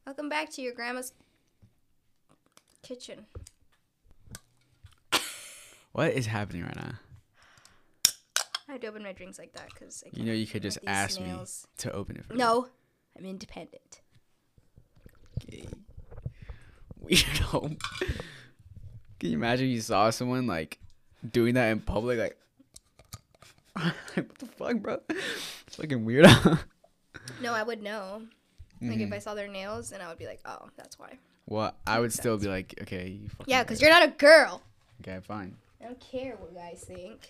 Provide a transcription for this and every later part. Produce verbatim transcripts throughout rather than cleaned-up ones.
Welcome back to your grandma's kitchen. What is happening right now? I had to open my drinks like that because You know, you could just ask snails. me to open it for No, I'm independent. you. Okay. Weirdo. Can you imagine you saw someone like doing that in public? Like, what the fuck, bro? It's fucking weirdo. No, I would know. Like Mhm. if I saw their nails, and I would be like, oh, that's why. Well, I would Makes still sense. be like, okay, you fucking. Yeah, because you're not a girl. Okay, fine. I don't care what guys think.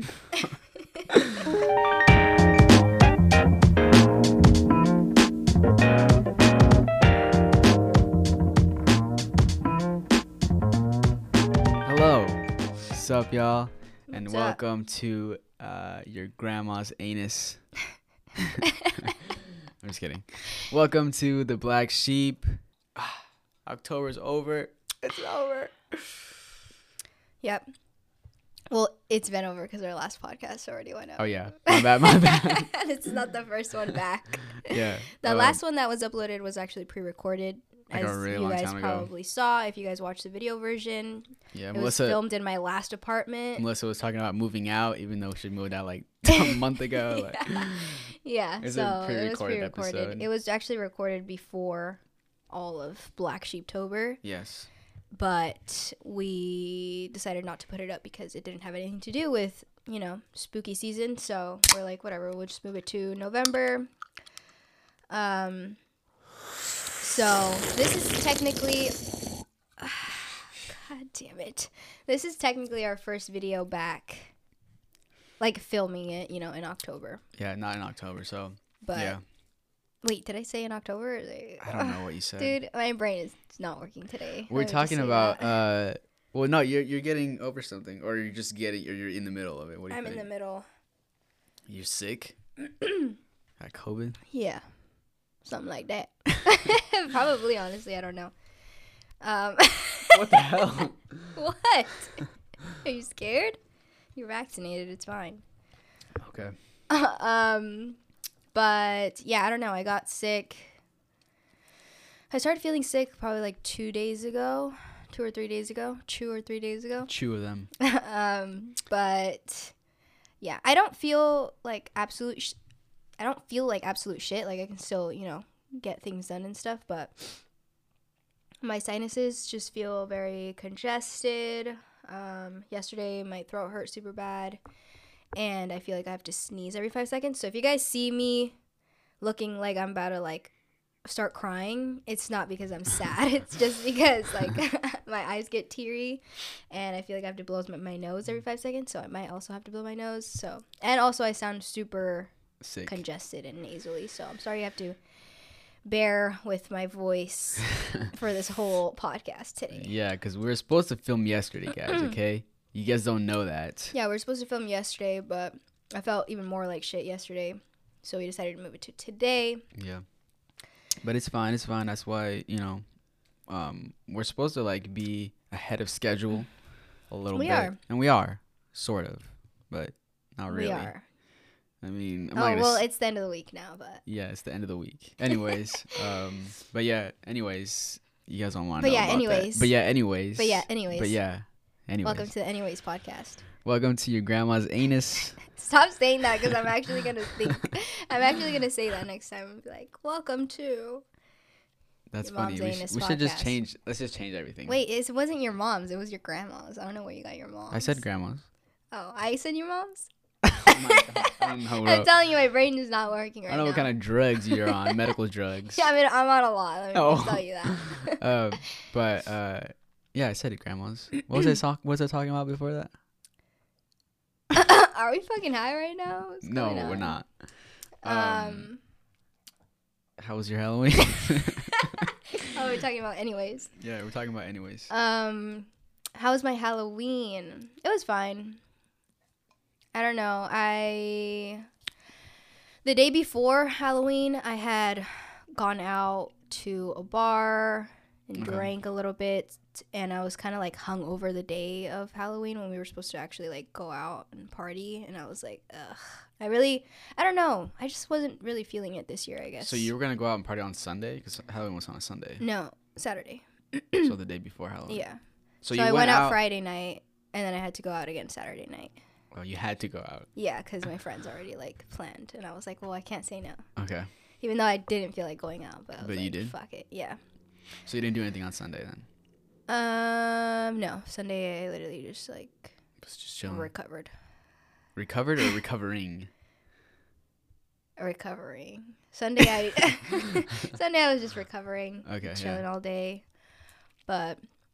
Hello, what's up, y'all, and What's up? welcome to uh, your grandma's anus. I'm just kidding. Welcome to the Black Sheep. Ah, October's over. It's over. Yep. Well, it's been over because our last podcast already went up. Oh yeah, my bad, my bad. This is not the first one back. Yeah. The um, last one that was uploaded was actually pre-recorded, Like a as really you long guys time ago. probably saw if you guys watched the video version. Yeah, It Melissa. was filmed in my last apartment. Melissa was talking about moving out, even though she moved out like a month ago. Like, Yeah, It was a so it was pre-recorded pre-recorded. episode. It was actually recorded before all of Black Sheeptober, yes. but we decided not to put it up because it didn't have anything to do with, you know, spooky season. So we're like, whatever, we'll just move it to November. Um. So this is technically, God damn it, this is technically our first video back, like filming it, you know, in October. Yeah, not in October. So But yeah, wait, did I say in October? Or they- I don't know what you said. Dude, my brain is not working today. We're Let me just talking say about. that. uh Well, no, you're you're getting over something, or you're just getting, or you're in the middle of it. What do you I'm in think? the middle. You're sick. Got COVID. Yeah, something like that. Probably, honestly, I don't know. Um, What the hell? what? Are you scared? You're vaccinated. It's fine. Okay. um, but yeah, I don't know. I got sick. I started feeling sick probably like two days ago, two or three days ago, two or three days ago. Two of them. um, but yeah, I don't feel like absolute. Sh- I don't feel like absolute shit. Like I can still, you know, get things done and stuff, but my sinuses just feel very congested. Um, yesterday my throat hurt super bad, and I feel like I have to sneeze every five seconds. So if you guys see me looking like I'm about to like start crying, it's not because I'm sad. It's just because like my eyes get teary, and I feel like I have to blow my, my nose every five seconds. So I might also have to blow my nose. So and also I sound super Sick. congested and nasally. So I'm sorry you have to bear with my voice for this whole podcast today. Yeah, because we were supposed to film yesterday, guys. Okay, you guys don't know that. Yeah, we were supposed to film yesterday, but I felt even more like shit yesterday, so we decided to move it to today. Yeah. But it's fine. It's fine. That's why, you know, um, we're supposed to like be ahead of schedule a little We bit, are. and we are sort of, but not really. We are. I mean, I'm Oh, not gonna well, s- it's the end of the week now, but yeah, it's the end of the week. Anyways, um, but yeah, anyways, you guys don't want to But know yeah, about anyways. that. But yeah, anyways. but yeah, anyways. But yeah, anyways. Welcome to the Anyways podcast. Welcome to your grandma's anus. Stop saying that because I'm actually gonna think. I'm actually gonna say that next time and be like, "Welcome to." That's Your funny. mom's We, sh- anus we should just podcast. change. Let's just change everything. Wait, it wasn't your mom's. It was your grandma's. I don't know where you got your mom's. I said grandma's. Oh, I said your mom's. Oh my God. I don't know. I'm What, telling you, my brain is not working right I don't know now. what kind of drugs you're on. Medical drugs. Yeah, I mean, I'm on a lot. Let me Oh. just tell you that. uh, but uh, yeah, I said it, grandma's. What was I talk? What was I talking about before that? Are we fucking high right now? What's No, going we're on? not. Um, Um, How was your Halloween? oh, we're talking about anyways. Yeah, we're talking about anyways. Um, how was my Halloween? It was fine. I don't know. I the day before Halloween, I had gone out to a bar and Okay. drank a little bit, and I was kind of like hung over the day of Halloween when we were supposed to actually like go out and party, and I was like, ugh. I really, I don't know. I just wasn't really feeling it this year, I guess. So you were gonna go out and party on Sunday because Halloween was on a Sunday. No, Saturday. So the day before Halloween. Yeah. So, So, you I went, went out out. Friday night, and then I had to go out again Saturday night. Oh, you had to go out. Yeah, because my friends already like planned, and I was like, well, I can't say no. Okay. Even though I didn't feel like going out, but I was But like, you did? fuck it, yeah. So you didn't do anything on Sunday then? Um, no, Sunday I literally just like Just just chilling. recovered, Recovered or recovering? recovering. Sunday I Sunday I was just recovering, Okay. chilling Yeah. all day, but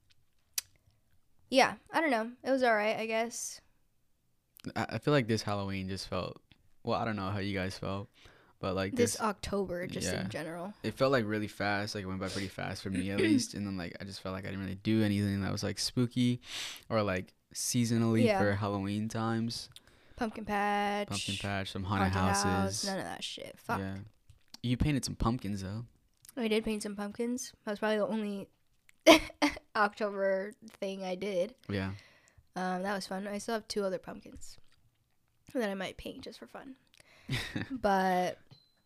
yeah, I don't know. It was all right, I guess. I, I feel like this Halloween just felt. Well, I don't know how you guys felt, but like This this, October, just yeah. in general. it felt like really fast. Like it went by pretty fast for me at least. And then like I just felt like I didn't really do anything that was like spooky, or like seasonally Yeah. for Halloween times. Pumpkin patch, Pumpkin patch, some haunted, haunted houses. house, none of that shit. Fuck. Yeah. You painted some pumpkins though. I did paint some pumpkins. That was probably the only October thing I did. Yeah. Um, that was fun. I still have two other pumpkins that I might paint just for fun. But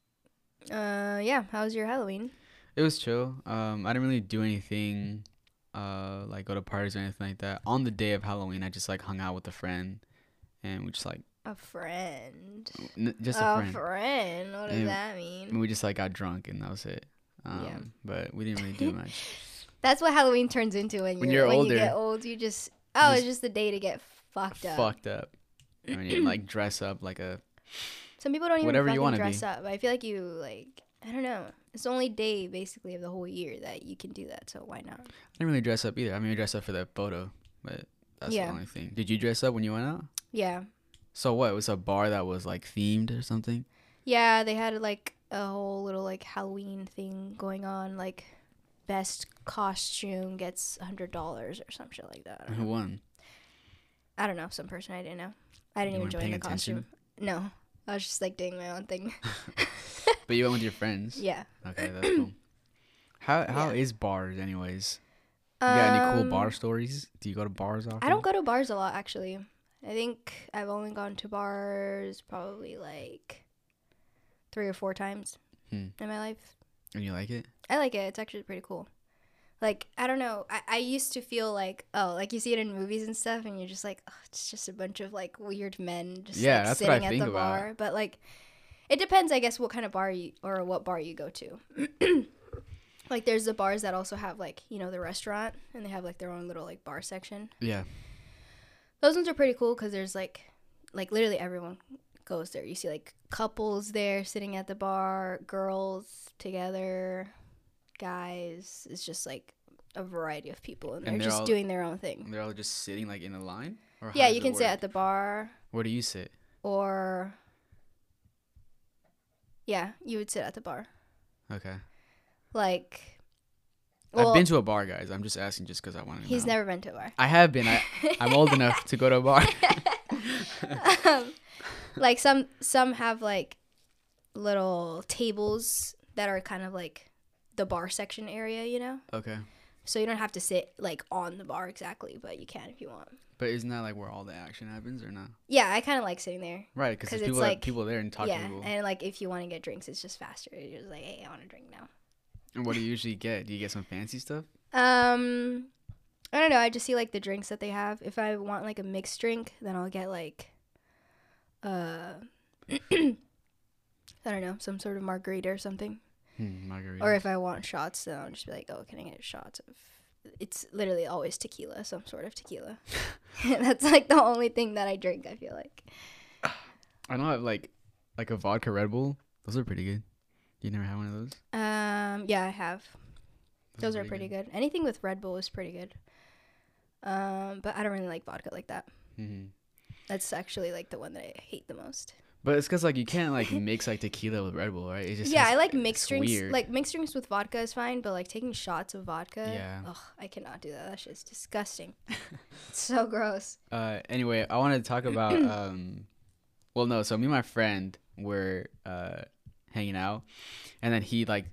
uh, yeah, how was your Halloween? It was chill. Um, I didn't really do anything, uh, like go to parties or anything like that. On the day of Halloween, I just like hung out with a friend, and we just like A friend. n- just a, a friend. friend. What does And- that And mean? we just like got drunk, and that was it. Um, Yeah. But we didn't really do much. That's what Halloween turns into when, When you're, you're when older. you get old. You just oh, it's Just just the day to get fucked up. Fucked up. I mean, like dress up like a. Some people don't even Whatever you fucking wanna dress be. up. I feel like you like I don't know. It's the only day basically of the whole year that you can do that. So why not? I didn't really dress up either. I mean, I dressed up for the photo, but that's Yeah. the only thing. Did you dress up when you went out? Yeah, So what? It was a bar that was like themed or something? yeah. They had like a whole little like Halloween thing going on. Like best costume gets a hundred dollars or some shit like that. I don't Who know. won? I don't know. Some person I didn't know. I didn't You even weren't join paying the attention? costume. No, I was just like doing my own thing. But you went with your friends. Yeah. Okay, that's cool. How how Yeah. is bars anyways? You got any cool Um, bar stories? Do you go to bars often? I don't go to bars a lot, actually. I think I've only gone to bars probably like three or four times Hmm. in my life. And you like it? I like it. It's actually pretty cool. Like, I don't know. I, I used to feel like, oh, like you see it in movies and stuff, and you're just like, oh, it's just a bunch of like weird men just Yeah, like that's what I sitting at think the about. bar. But like, it depends, I guess, what kind of bar you or what bar you go to. Like, there's the bars that also have like, you know, the restaurant, and they have like their own little like bar section. Yeah. Those ones are pretty cool because there's like, like literally everyone goes there. You see like couples there sitting at the bar, girls together, guys. It's just like a variety of people, and they're, And they're just all- doing their own thing. They're all just sitting like in a line? Or how Yeah, does you it can sit work? at the bar, Where do you sit? or yeah, you would sit at the bar. Okay. Like, I've been to a bar, guys. I'm just asking just because I want to know. he's never been to a bar. I have been. I, I'm old enough to go to a bar. um, like some some have like little tables that are kind of like the bar section area, you know. Okay. So you don't have to sit like on the bar exactly, but you can if you want. But isn't that like where all the action happens or not? Yeah, I kind of like sitting there. Right, because 'Cause there's it's people, like- people there and talk yeah, to people. and like if you want to get drinks, it's just faster. You're just like, hey, I want a drink now. And what do you usually get? Do you get some fancy stuff? Um, I don't know. I just see like the drinks that they have. If I want like a mixed drink, then I'll get like, uh, I don't know, some sort of margarita or something. Hmm, margarita. Or if I want shots, then I'll just be like, oh, can I get shots of? It's literally always tequila, some sort of tequila. That's like the only thing that I drink. I feel like. I know, like, like a vodka Red Bull. Those are pretty good. You never had one of those? Um, yeah, I have. Those are pretty pretty good. Anything with Red Bull is pretty good. Um, but I don't really like vodka like that. Mm-hmm. That's actually like the one that I hate the most. But it's because like you can't like mix like tequila with Red Bull, right? It just Yeah, has- I like it's mixed drinks. Weird. Like mixed drinks with vodka is fine, but like taking shots of vodka, Yeah. ugh, I cannot do that. That shit's disgusting. It's so gross. Uh, anyway, I wanted to talk about um, well, no. So me and my friend were uh hanging out, and then he like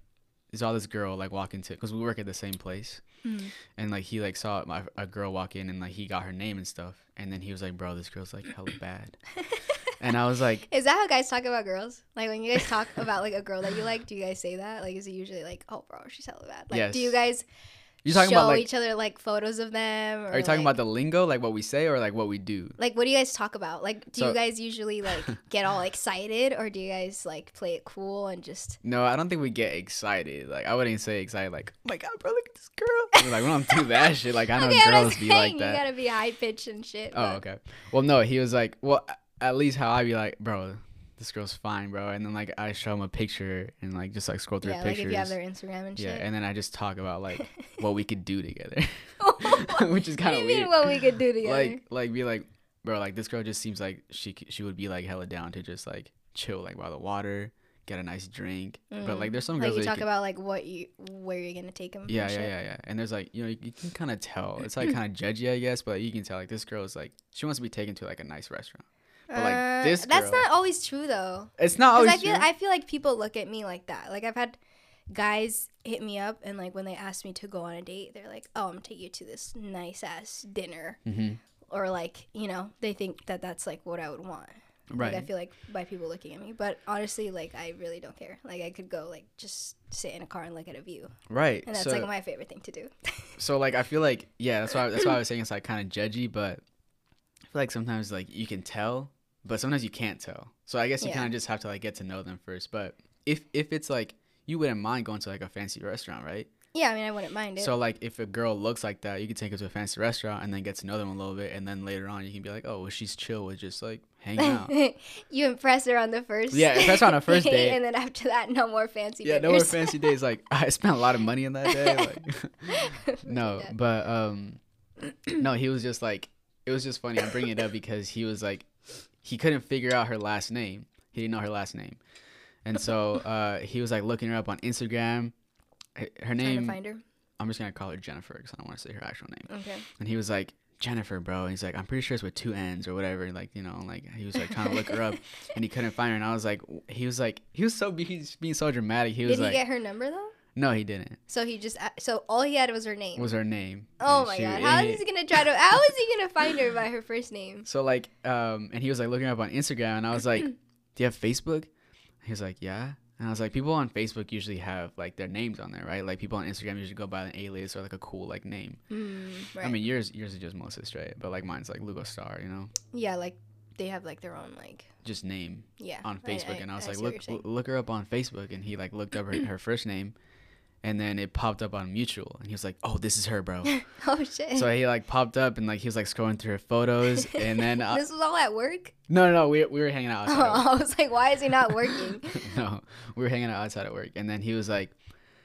he saw this girl like walk into, because we work at the same place, Mm. and like he like saw my, a girl walk in, and like he got her name and stuff, and then he was like, bro, this girl's like hella bad. And I was like, Is that how guys talk about girls? Like when you guys talk about like a girl that you like, do you guys say that? Like is it usually like, oh bro, she's hella bad? Like Yes. do you guys you're talking show about like, each other like photos of them? Or, are you talking like, about the lingo, like what we say, or like what we do? like what do you guys talk about? Like do So- you guys usually like get all excited, or do you guys like play it cool and just No, I don't think we get excited. Like I wouldn't say excited. Like, oh my god, bro, look at this girl. We're like, we don't do that shit. Like I know okay, I'm girls not be saying like you that. gotta be high pitched and shit. Oh, but- okay. Well, no, he was like, well, at least how I be like, bro, this girl's fine, bro. And then like I show him a picture and like just like scroll through Yeah, her like pictures. if you have their Instagram and yeah, shit. and then I just talk about like what we could do together, which is What kind do of you mean weird. what we could do together? Like, like be like, bro, like this girl just seems like she c- she would be like hella down to just like chill like by the water, get a nice drink. But like there's some like girls you that talk can- about like what you where you're gonna take them. yeah, yeah, yeah, yeah. And there's like, you know, you, you can kind of tell. It's like kind of judgy, I guess, but like, you can tell like this girl is like she wants to be taken to like a nice restaurant. But like Uh, this that's girl- not always true though. It's not 'Cause always I feel true. I feel like people look at me like that. Like I've had guys hit me up and like when they ask me to go on a date, they're like, "Oh, I'm gonna take you to this nice ass dinner," hmm or like you know they think that that's like what I would want. Right. Like I feel like by people looking at me, but honestly, like I really don't care. Like I could go like just sit in a car and look at a view, Right. and that's so, like my favorite thing to do. so like I feel like yeah, that's why that's why I was saying it's like kind of judgy, but I feel like sometimes like you can tell, but sometimes you can't tell. So I guess you Yeah. kind of just have to like get to know them first. But if if it's like you wouldn't mind going to like a fancy restaurant, right? Yeah, I mean I wouldn't mind it. So like if a girl looks like that, you can take her to a fancy restaurant and then get to know them a little bit, and then later on you can be like, oh, well, she's chill with just like hanging out. You impress her on the first. Yeah, impress her on the first date. and then after that, no more fancy. Yeah, no more dinners. fancy days. Like I spent a lot of money on that day. Like no, Yeah. but um, no, he was just like it was just funny. I'm bringing it up because he was like he couldn't figure out her last name. He didn't know her last name, and so uh, he was like looking her up on Instagram. Her her Trying to name. find her. I'm just gonna call her Jennifer because I don't want to say her actual name. Okay. And he was like, Jennifer, bro. And he's like, I'm pretty sure it's with two N's or whatever. Like, you know, like he was like trying to look her up and he couldn't find her. And I was like, he was like, he was so, he's being so dramatic. He was Did he like, get her number though? no, he didn't. So he just so all he had was her name. Was her name. Oh And my she- god! and How he- is he gonna try to? How is he gonna find her by her first name? So like, um, and he was like looking her up on Instagram and I was like, do you have Facebook? He was like, yeah. And I was like, people on Facebook usually have like their names on there, right? Like people on Instagram usually go by an alias or like a cool like name. Mm, right. I mean, yours yours is just Melissa Straight, but like mine's like Lugo Star, you know, yeah, like they have like their own like just name yeah on Facebook. and I was like, see what look you're l- look her up on Facebook, and he like looked up her, her first name, and then it popped up on Mutual, and he was like, oh, this is her, bro. saying. Oh shit! So he like popped up and like he was like scrolling through her photos, and then uh, this was all at work. no no no we we were hanging out outside. of Oh, I was like, why is he not working? no, we were hanging out outside at work, and then he was like,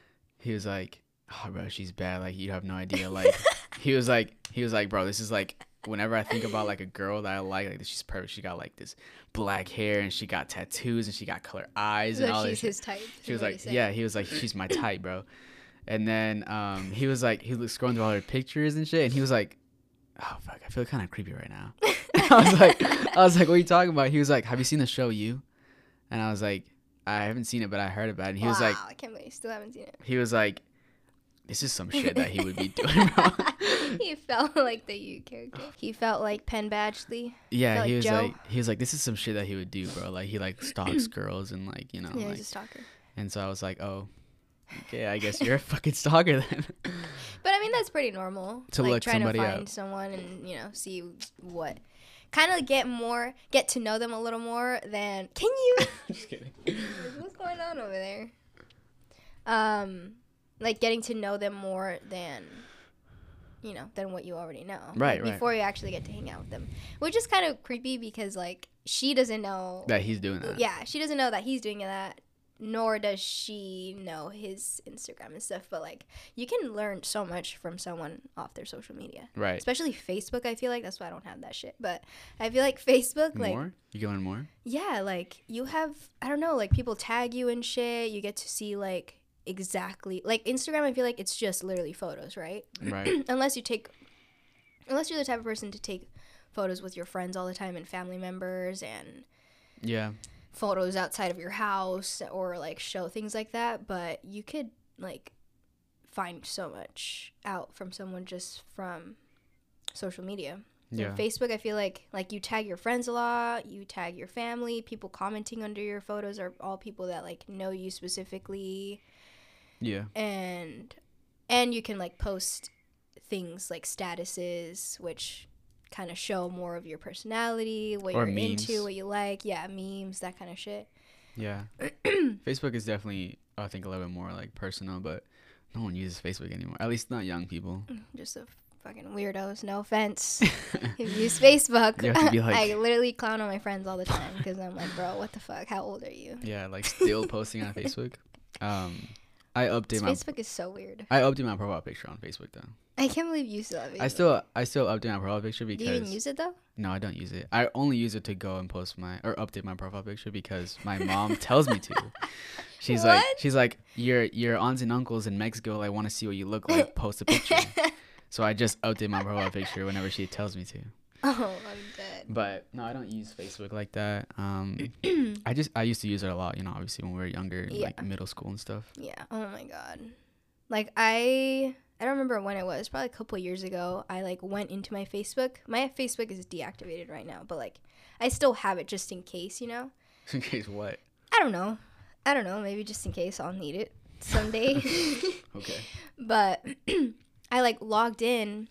he was like, oh, bro, she's bad. Like you have no idea. Like he was like, he was like, bro, this is like, whenever I think about like a girl that I like, like she's perfect. She got like this black hair, and she got tattoos, and she got color eyes, and So all she's this. his type. She is was what he like, said. yeah. He was like, she's my type, bro. And then um, he was like, he was scrolling through all her pictures and shit, and he was like, oh fuck, I feel kind of creepy right now. I was like, I was like, what are you talking about? He was like, have you seen the show You? And I was like, I haven't seen it, but I heard about it. And he was like, Wow, I can't believe you still haven't seen it. he was like, this is some shit that he would be doing, bro. He felt like the you character. He felt like Penn Badgley. Yeah, Like he was Joe? like, he was like, this is some shit that he would do, bro. Like he like stalks girls and like, you know, Yeah, like, he's a stalker. and so I was like, oh, okay, I guess you're a fucking stalker then. But I mean, that's pretty normal. To like look trying to somebody find up. someone and you know see what, kind of get more, get to know them a little more than. Can you? Just kidding. What's going on over there? Um, like getting to know them more than, you know, than what you already know. Right, Like, right. Before you actually get to hang out with them, which is kind of creepy because like she doesn't know. That he's doing that. Yeah, she doesn't know that he's doing that, nor does she know his Instagram and stuff. But like, you can learn so much from someone off their social media, Right. especially Facebook. I feel like that's why I don't have that shit. But I feel like Facebook, like, More? You can learn more? yeah, like you have, I don't know, like people tag you and shit. You get to see like exactly like Instagram. I feel like it's just literally photos, right? Right. unless you take, unless you're the type of person to take photos with your friends all the time and family members and Yeah. photos outside of your house or like show things like that, but you could like find so much out from someone just from social media. Yeah. And Facebook, I feel like like you tag your friends a lot, you tag your family, people commenting under your photos are all people that like know you specifically. Yeah. And and you can like post things like statuses, which kind of show more of your personality, what Or you're memes. into, what you like. Yeah, memes, that kind of shit. Yeah. Facebook is definitely, I think, a little bit more like personal, but no one uses Facebook anymore. At least not young people. Just a fucking weirdos. No offense. If you use Facebook, You have to be like- I literally clown on my friends all the time because I'm like, bro, what the fuck? How old are you? Yeah, like still posting on Facebook. Um, I update my Facebook is so weird. I update my profile picture on Facebook though. I can't believe you still have Facebook. I still I still update my profile picture Do because you even use it though? no, I don't use it. I only use it to go and post my or update my profile picture because my mom tells me to. She's like What? she's like your your aunts and uncles in Mexico like want to see what you look like. Post a picture. So I just update my profile picture whenever she tells me to. Oh, I'm dead. But no, I don't use Facebook like that. Um, I just I used to use it a lot. You know, obviously when we were younger, Yeah. like middle school and stuff. Yeah. Oh my god. Like I I don't remember when it was. Probably a couple of years ago. I like went into my Facebook. My Facebook is deactivated right now, but like I still have it just in case, you know. In case what? I don't know. I don't know. Maybe just in case I'll need it someday. Okay. But I like logged in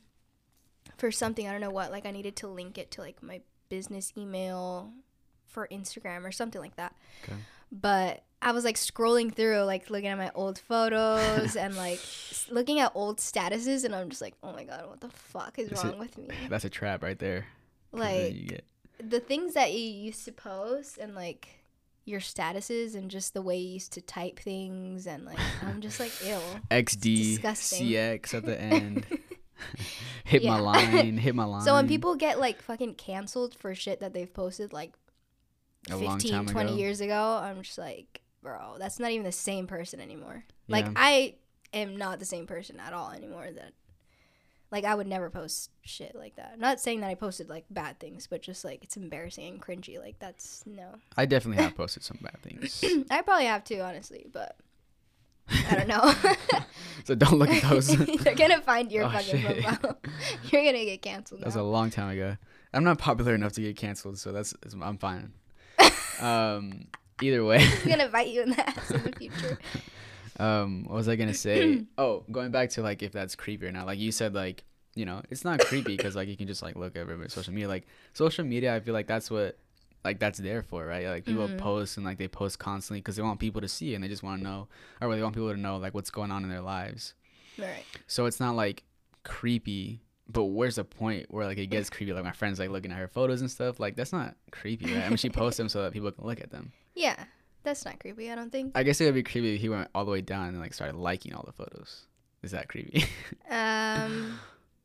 for something. I don't know what. Like I needed to link it to like my business email for Instagram or something like that. Okay. But I was like scrolling through, like looking at my old photos and like s- looking at old statuses, and I'm just like, oh my god, what the fuck is That's wrong it. with me? That's a trap right there. 'Cause then Like you get the things that you used to post and like your statuses and just the way you used to type things, and like I'm just like, ew. X D disgusting. C X at the end. Hit my Yeah. line. Hit my line. So when people get like fucking canceled for shit that they've posted like A long fifteen, time twenty ago. years ago, I'm just like, bro, that's not even the same person anymore. Like Yeah. I am not the same person at all anymore. That like I would never post shit like that. Not saying that I posted like bad things, but just like it's embarrassing and cringy. Like that's no. I definitely have posted some bad things. I probably have too, honestly, but I don't know. So don't look at those. They're gonna find your Oh, fucking shit. profile. You're gonna get canceled. That was a now. long time ago. I'm not popular enough to get canceled, so that's it's- I'm fine. Um, either way. I'm gonna bite you in the ass in the future. Um, what was I gonna say? Oh, going back to like if that's creepy or not. Like you said, like you know, it's not creepy because like you can just like look at everybody's social media. Like social media, I feel like that's what like that's there for, right? Like people Mhm. post and like they post constantly because they want people to see and they just want to know, or they want people to know like what's going on in their lives. Right. So it's not like creepy, but where's the point where like it gets creepy? Like my friends like looking at her photos and stuff. Like that's not creepy, right? I mean, she posts them so that people can look at them. Yeah, that's not creepy. I don't think. I guess it would be creepy if he went all the way down and like started liking all the photos. Is that creepy? Um,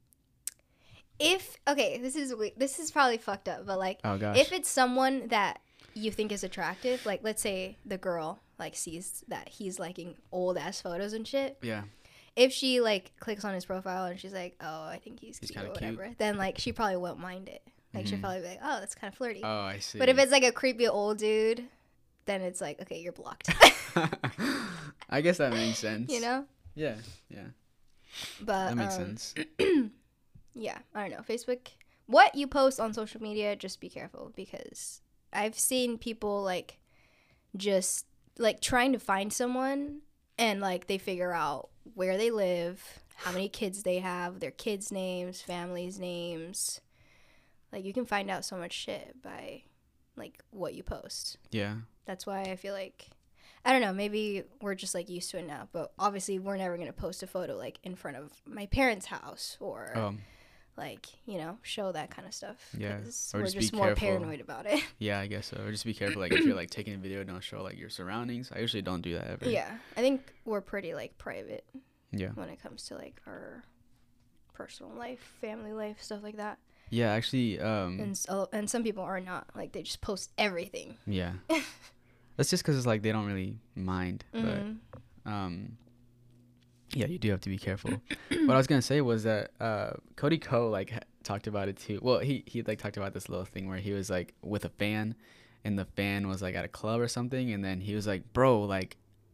if okay, this is we- this is probably fucked up, but like, Oh gosh. if it's someone that you think is attractive, like let's say the girl like sees that he's liking old ass photos and shit. Yeah. If she like clicks on his profile and she's like, oh, I think he's, He's cute or kinda cute. whatever, then like she probably won't mind it. Like she'll Mhm. probably be like, oh, that's kind of flirty. Oh, I see. But if it's like a creepy old dude, then it's like, okay, you're blocked. I guess that makes sense. You know? Yeah. Yeah. But That makes um, sense. yeah, I don't know. Facebook, what you post on social media, just be careful because I've seen people like just like trying to find someone and like they figure out where they live, how many kids they have, their kids' names, families' names. Like you can find out so much shit by like what you post. Yeah. That's why I feel like I don't know, maybe we're just like used to it now, but obviously we're never going to post a photo like in front of my parents' house or Um. like, you know, show that kind of stuff. Yeah, 'cause or we're just be just more careful. paranoid about it. Yeah, I guess so. Or just be careful. Like if you're like taking a video, don't show like your surroundings. I usually don't do that ever. Yeah, I think we're pretty like private Yeah. when it comes to like our personal life, family life, stuff like that. Yeah. Actually. Um. And so, and some people are not like they just post everything. Yeah. That's just because it's like they don't really mind, Mhm. but um. Yeah, you do have to be careful. What I was gonna say was that uh, Cody Ko like ha- talked about it too. Well, he he like talked about this little thing where he was like with a fan, and the fan was like at a club or something, and then he was like, "Bro, like,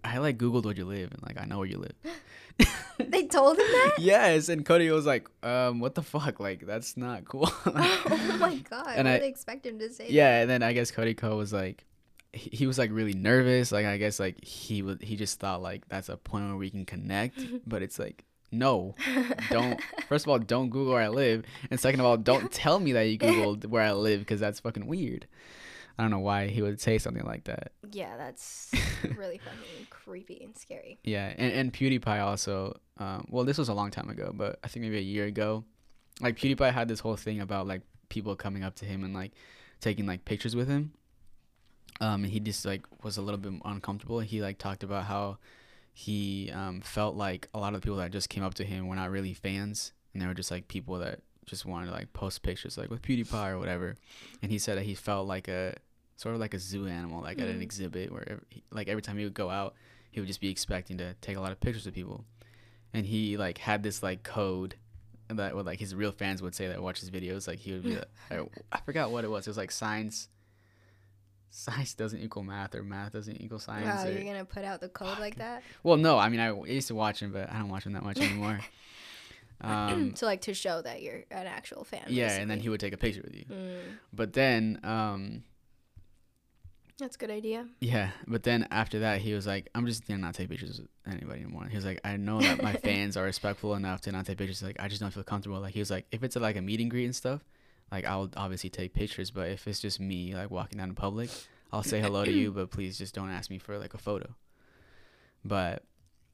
I like Googled where you live, and like I know where you live. They told him that? Yes, and Cody was like, um, what the fuck? Like, that's not cool. Oh my god. And what I- did they expect him to say? Yeah, and then I guess Cody Co was like, he, he was like really nervous. Like I guess like he would he just thought like that's a point where we can connect, but it's like no, don't. First of all, don't Google where I live, and second of all, don't tell me that you Googled where I live because that's fucking weird. I don't know why he would say something like that. Yeah, that's really fucking creepy and scary. Yeah, and, and PewDiePie also, um, well, this was a long time ago, but I think maybe a year ago, like PewDiePie had this whole thing about like people coming up to him and like taking like pictures with him. Um, and he just like was a little bit uncomfortable. He like talked about how he um, felt like a lot of the people that just came up to him were not really fans, and they were just like people that just wanted to like post pictures like with PewDiePie or whatever. And he said that he felt like a sort of like a zoo animal, like mm-hmm. at an exhibit where every, like every time he would go out, he would just be expecting to take a lot of pictures of people. And he like had this like code that would like his real fans would say that watch his videos. Like he would be like, I, I forgot what it was. It was like science. Science doesn't equal math, or math doesn't equal science. Wow, or, you're gonna put out the code like that? Well, no, I mean I used to watch him, but I don't watch him that much anymore. Um, so like to show that you're an actual fan. Yeah, basically. and then he would take a picture with you. Mm. But then, um, that's a good idea. yeah. But then after that, he was like, "I'm just gonna not take pictures with anybody anymore." He was like, "I know that my fans are respectful enough to not take pictures. Like, I just don't feel comfortable." Like he was like, "If it's a, like a meet and greet and stuff, like I'll obviously take pictures. But if it's just me like walking down in public, I'll say hello to you, but please just don't ask me for like a photo." But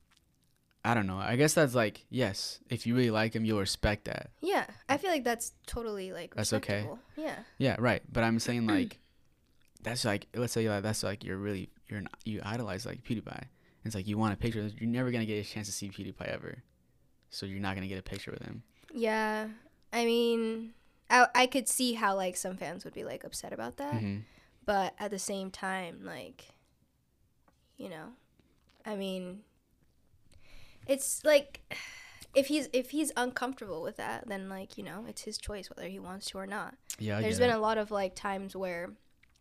I don't know. I guess that's like, yes, if you really like him, you'll respect that. Yeah, I feel like that's totally like that's okay. Yeah. Yeah, right. But I'm saying like, that's like, let's say like that's like you're really you're an, you idolize like PewDiePie. It's like you want a picture. You're never gonna get a chance to see PewDiePie ever, so you're not gonna get a picture with him. Yeah, I mean, I I could see how like some fans would be like upset about that, Mm-hmm. but at the same time, like, you know, I mean. It's like if he's if he's uncomfortable with that, then like, you know, it's his choice whether he wants to or not. Yeah, I There's get been it. a lot of like times where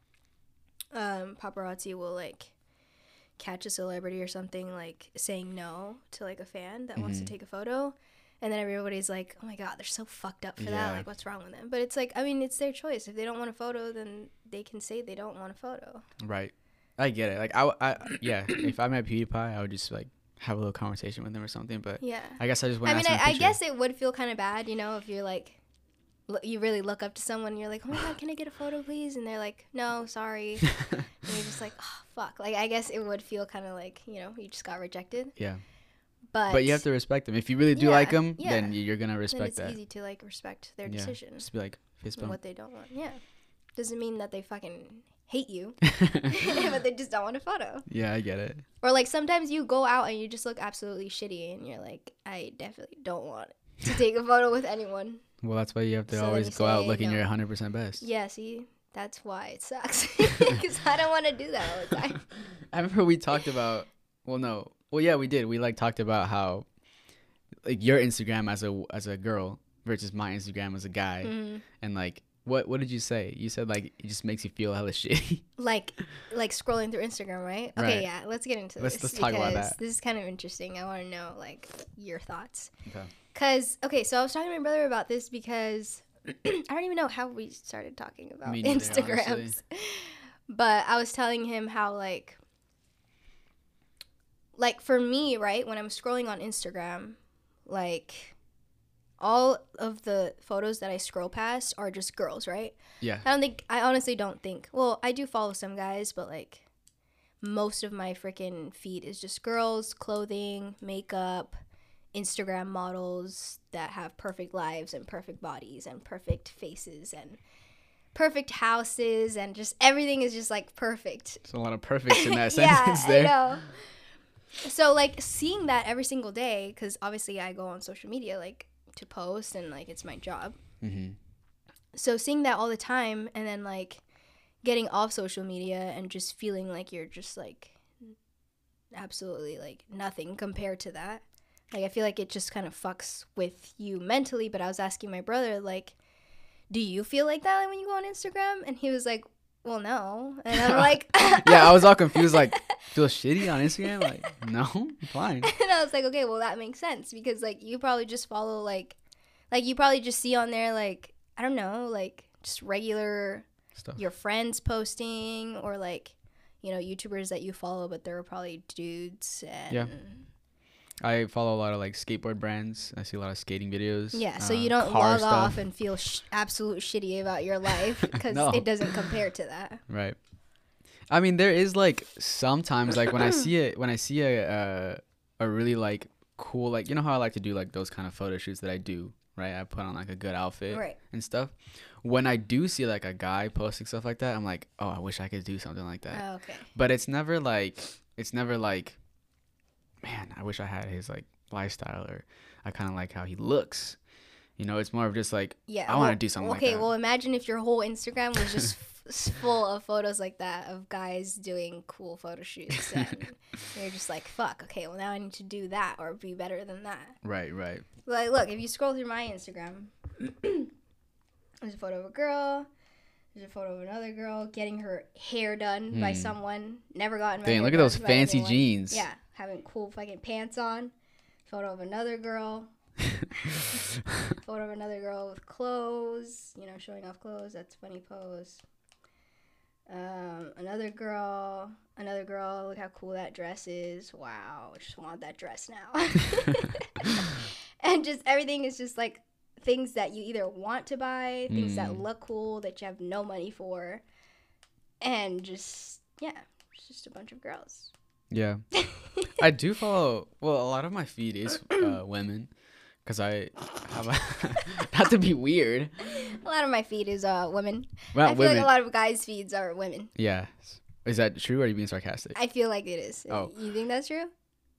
um, paparazzi will like catch a celebrity or something like saying no to like a fan that mm-hmm. wants to take a photo, and then everybody's like, "Oh my god, they're so fucked up for yeah. that. Like, what's wrong with them?" But it's like, I mean, it's their choice. If they don't want a photo, then they can say they don't want a photo. Right. I get it. Like I, I yeah. If I met PewDiePie, I would just like have a little conversation with him or something, but yeah, I guess I just went. I mean, I, I guess it would feel kind of bad, you know, if you're like, lo- you really look up to someone, and you're like, "Oh my god, can I get a photo, please?" And they're like, "No, sorry," and you're just like, "Oh fuck!" Like I guess it would feel kind of like, you know, you just got rejected. Yeah. But but you have to respect them. If you really do yeah, like them, yeah. then you're gonna respect then it's that. It's easy to like respect their yeah. decision. Just be like fist and bump. what they don't want. Yeah, doesn't mean that they fucking hate you, but they just don't want a photo. Yeah, I get it. Or like sometimes you go out and you just look absolutely shitty, and you're like, I definitely don't want to take a photo with anyone. Well, that's why you have to So then always you go out say looking no. your one hundred percent best. Yeah, see, that's why it sucks, because I don't want to do that all the time. I remember we talked about. Well, no. Well, yeah, we did. We like talked about how, like, your Instagram as a as a girl versus my Instagram as a guy, Mm-hmm. and like. What what did you say? You said like it just makes you feel hella shitty. Like like scrolling through Instagram, right? Okay, Right. yeah. Let's get into Let's- this. let's talk about because that. This is kind of interesting. I want to know like your thoughts. Okay. Cause okay, so I was talking to my brother about this because I don't even know how we started talking about Me neither, Instagrams, honestly. but I was telling him how like like for me, right, when I'm scrolling on Instagram, like. All of the photos that I scroll past are just girls, right? Yeah. I don't think, I honestly don't think, well, I do follow some guys, but like most of my freaking feed is just girls, clothing, makeup, Instagram models that have perfect lives and perfect bodies and perfect faces and perfect houses and just everything is just like perfect. There's a lot of perfects in that Yeah, sentence there. I know. So like seeing that every single day, because obviously I go on social media like to post and like it's my job. Mm-hmm. So seeing that all the time and then like getting off social media and just feeling like you're just like absolutely like nothing compared to that. Like I feel like it just kind of fucks with you mentally. But I was asking my brother like, do you feel like that like, when you go on Instagram? And he was like, well, no. And I'm like, Yeah, I was all confused. Like, feel shitty on Instagram? Like, no, I'm fine. and I was like, okay, well, that makes sense because like you probably just follow like, like you probably just see on there like I don't know, like just regular Stuff. your friends posting or like, you know, YouTubers that you follow, but they're probably dudes. And Yeah. I follow a lot of like skateboard brands. I see a lot of skating videos. Yeah, so uh, you don't car log stuff. off and feel sh- absolute shitty about your life because No. it doesn't compare to that. Right. I mean, there is like sometimes like when I see it, when I see a uh, a really like cool like you know how I like to do like those kind of photo shoots that I do, right? I put on like a good outfit Right. and stuff. When I do see like a guy posting stuff like that, I'm like, oh, I wish I could do something like that. Oh, okay. But it's never like it's never like, man, I wish I had his like lifestyle or I kind of like how he looks. You know, it's more of just like, Yeah. I want to well, do something okay, like that. well, imagine if your whole Instagram was just f- full of photos like that of guys doing cool photo shoots. And you're just like, fuck, okay, well, now I need to do that or be better than that. Right, right. Like, look, if you scroll through my Instagram, there's a photo of a girl. There's a photo of another girl getting her hair done by Hmm. someone. Never gotten my Dang, hair look at done those by fancy anyone. jeans. Yeah, having cool fucking pants on. Photo of another girl. Photo of another girl with clothes. You know, showing off clothes. That's a funny pose. Um, another girl. Another girl. Look how cool that dress is. Wow, I just want that dress now. And just everything is just like things that you either want to buy, things that Mm. look cool that you have no money for, and just yeah, it's just a bunch of girls. Yeah. I do follow, well, a lot of my feed is uh, women because I have a, not to be weird. A lot of my feed is uh women. Well, I feel women. like a lot of guys' feeds are women. Yeah. Is that true or are you being sarcastic? I feel like it is. Oh. You think that's true?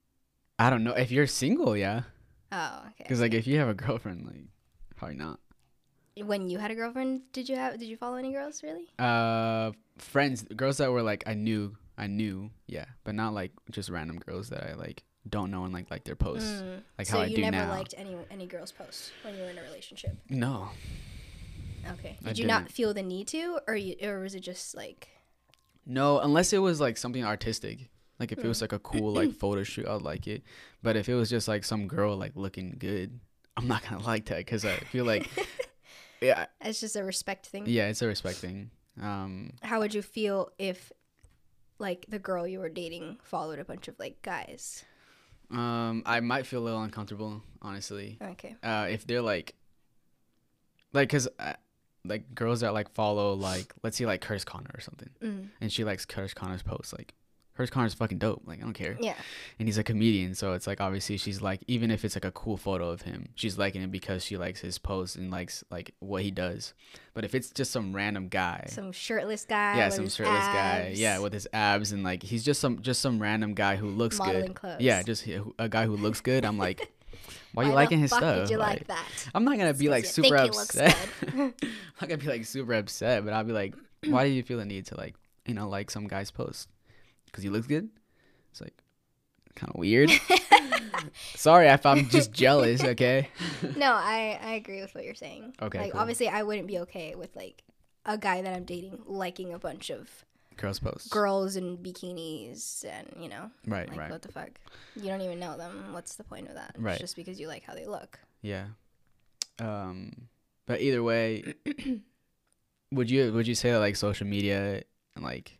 I don't know. If you're single, yeah. Oh, okay. Because like if you have a girlfriend, like probably not. When you had a girlfriend, did you have did you follow any girls really? Uh, friends, girls that were like I knew, I knew, yeah, but not like just random girls that I like don't know and like like their posts, Mm. like so how I you do never now. liked any any girls' posts when you were in a relationship? No, Okay. I Did you not didn't. feel the need to, or you, or was it just like? no, unless it was like something artistic. Like if it was Mm. like a cool like photo shoot, I'd like it. But if it was just like some girl like looking good, I'm not gonna like that because I feel like, yeah, It's just a respect thing. yeah, it's a respect thing. Um, How would you feel if, like, the girl you were dating followed a bunch of like guys? um, I might feel a little uncomfortable, honestly. Okay. Uh, if they're like, like, cause uh, like girls that like follow like let's say like Curtis Connor or something, Mm. and she likes Curtis Connor's posts. Like, Curtis Connor's fucking dope. Like, I don't care. Yeah. And he's a comedian, so it's like obviously she's like, even if it's like a cool photo of him, she's liking it because she likes his posts and likes like what he does. But if it's just some random guy, Some shirtless guy. yeah, with some his shirtless guy, abs, yeah, with his abs and like he's just some just some random guy who looks modeling good. clothes. Yeah, just he- a guy who looks good. I'm like, why, Why you the liking his fuck stuff? Did you like, Like, that? I'm not gonna be like 'Cause you super think he looks upset. good. I'm not gonna be like super upset, but I'll be like, why do you feel the need to like, you know, like some guy's post? Because he looks good? It's like kind of weird. Sorry if I'm just jealous, okay? No, I I agree with what you're saying. Okay, Like cool. obviously, I wouldn't be okay with like a guy that I'm dating liking a bunch of Girls posts. girls in bikinis and you know, Right, like right. what the fuck? You don't even know them. What's the point of that? Right. It's just because you like how they look. Yeah. Um, but either way, would you would you say that like social media and like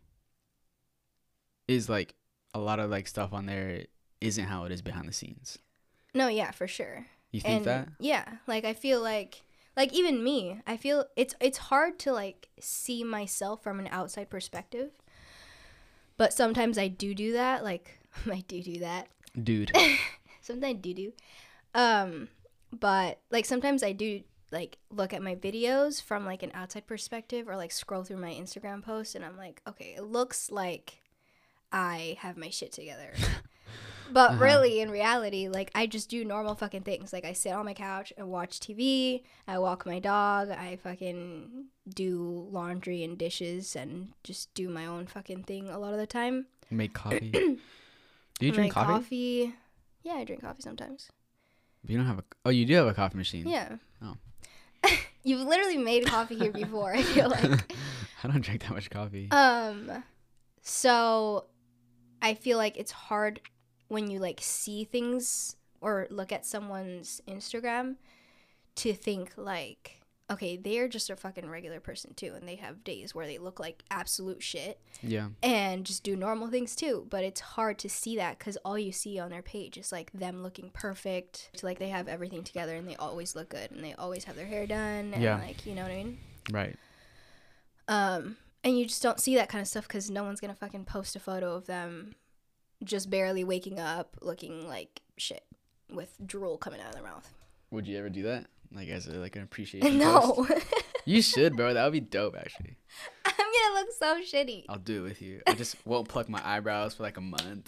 is like a lot of like stuff on there isn't how it is behind the scenes? No, yeah, for sure. You think And that? yeah, like I feel like like even me, I feel it's it's hard to like see myself from an outside perspective. But sometimes I do do that, like I do do that. Dude. Sometimes I do do. Um, but like sometimes I do like look at my videos from like an outside perspective or like scroll through my Instagram posts and I'm like, okay, it looks like I have my shit together. But Uh-huh. really, in reality, like I just do normal fucking things. Like I sit on my couch and watch T V. I walk my dog. I fucking do laundry and dishes and just do my own fucking thing a lot of the time. Make coffee. Do you drink My coffee? coffee? Yeah, I drink coffee sometimes. You don't have a. Oh, you do have a coffee machine. Yeah. Oh. You've literally made coffee here before, I feel like. I don't drink that much coffee. Um, so I feel like it's hard when you like see things or look at someone's Instagram to think like, okay, they're just a fucking regular person too, and they have days where they look like absolute shit. Yeah. And just do normal things too. But it's hard to see that because all you see on their page is like them looking perfect. So like they have everything together and they always look good and they always have their hair done. And Yeah. like, you know what I mean? Right. Um, and you just don't see that kind of stuff because no one's gonna fucking post a photo of them just barely waking up looking like shit with drool coming out of their mouth. Would you ever do that? Like as a, like an appreciation No. post? You should, bro. That would be dope, actually. I'm gonna look so shitty. I'll do it with you. I just won't pluck my eyebrows for like a month.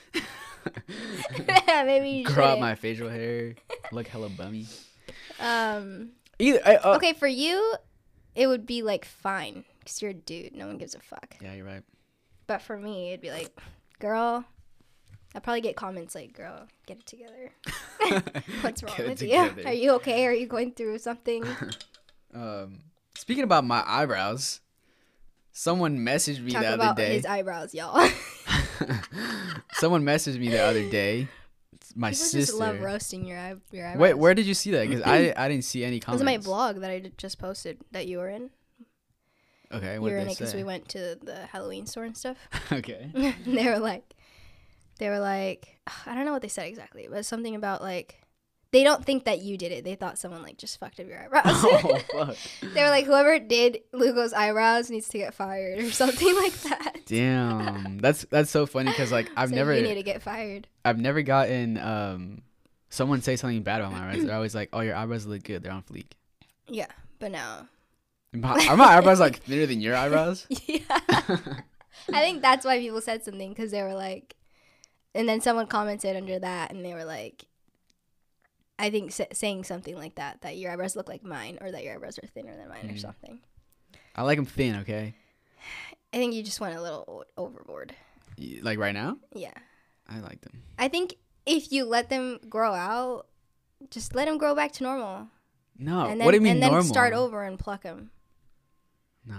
Maybe you Grow out shouldn't. my facial hair. Look hella bummy. Um. Either. I, uh, Okay, for you, it would be like fine because you're a dude. No one gives a fuck. Yeah, you're right. But for me, it'd be like, girl. I'd probably get comments like, girl, get it together. What's wrong Get it with together. you? Are you okay? Are you going through something? Um, speaking about my eyebrows, someone messaged me Talk the other about day. his eyebrows, y'all. Someone messaged me the other day. It's my People sister. just love roasting your, eye- your eyebrows. Wait, where did you see that? Because I I didn't see any It was comments. in my blog that I d- just posted that you were in. Okay, You what were did in they it because say? we went to the Halloween store and stuff. Okay. And they were like, they were like, I don't know what they said exactly, but something about like, they don't think that you did it. They thought someone like just fucked up your eyebrows. Oh fuck. They were like, whoever did Lugo's eyebrows needs to get fired or something like that. Damn, that's that's so funny because like I've So never you need to get fired. I've never gotten um someone say something bad about my eyebrows. They're always like, "Oh, your eyebrows look good. They're on fleek." Yeah, but no. My, are my eyebrows like thinner than your eyebrows? Yeah. I think that's why people said something because they were like, and then someone commented under that and they were like, I think sa- saying something like that, that your eyebrows look like mine or that your eyebrows are thinner than mine or Mm. something. I like them thin. Okay, I think you just went a little o- overboard. Y- like right now, Yeah. I like them. I think if you let them grow out, just let them grow back to normal. No, and then, what do you mean and then normal? start over and pluck them. No,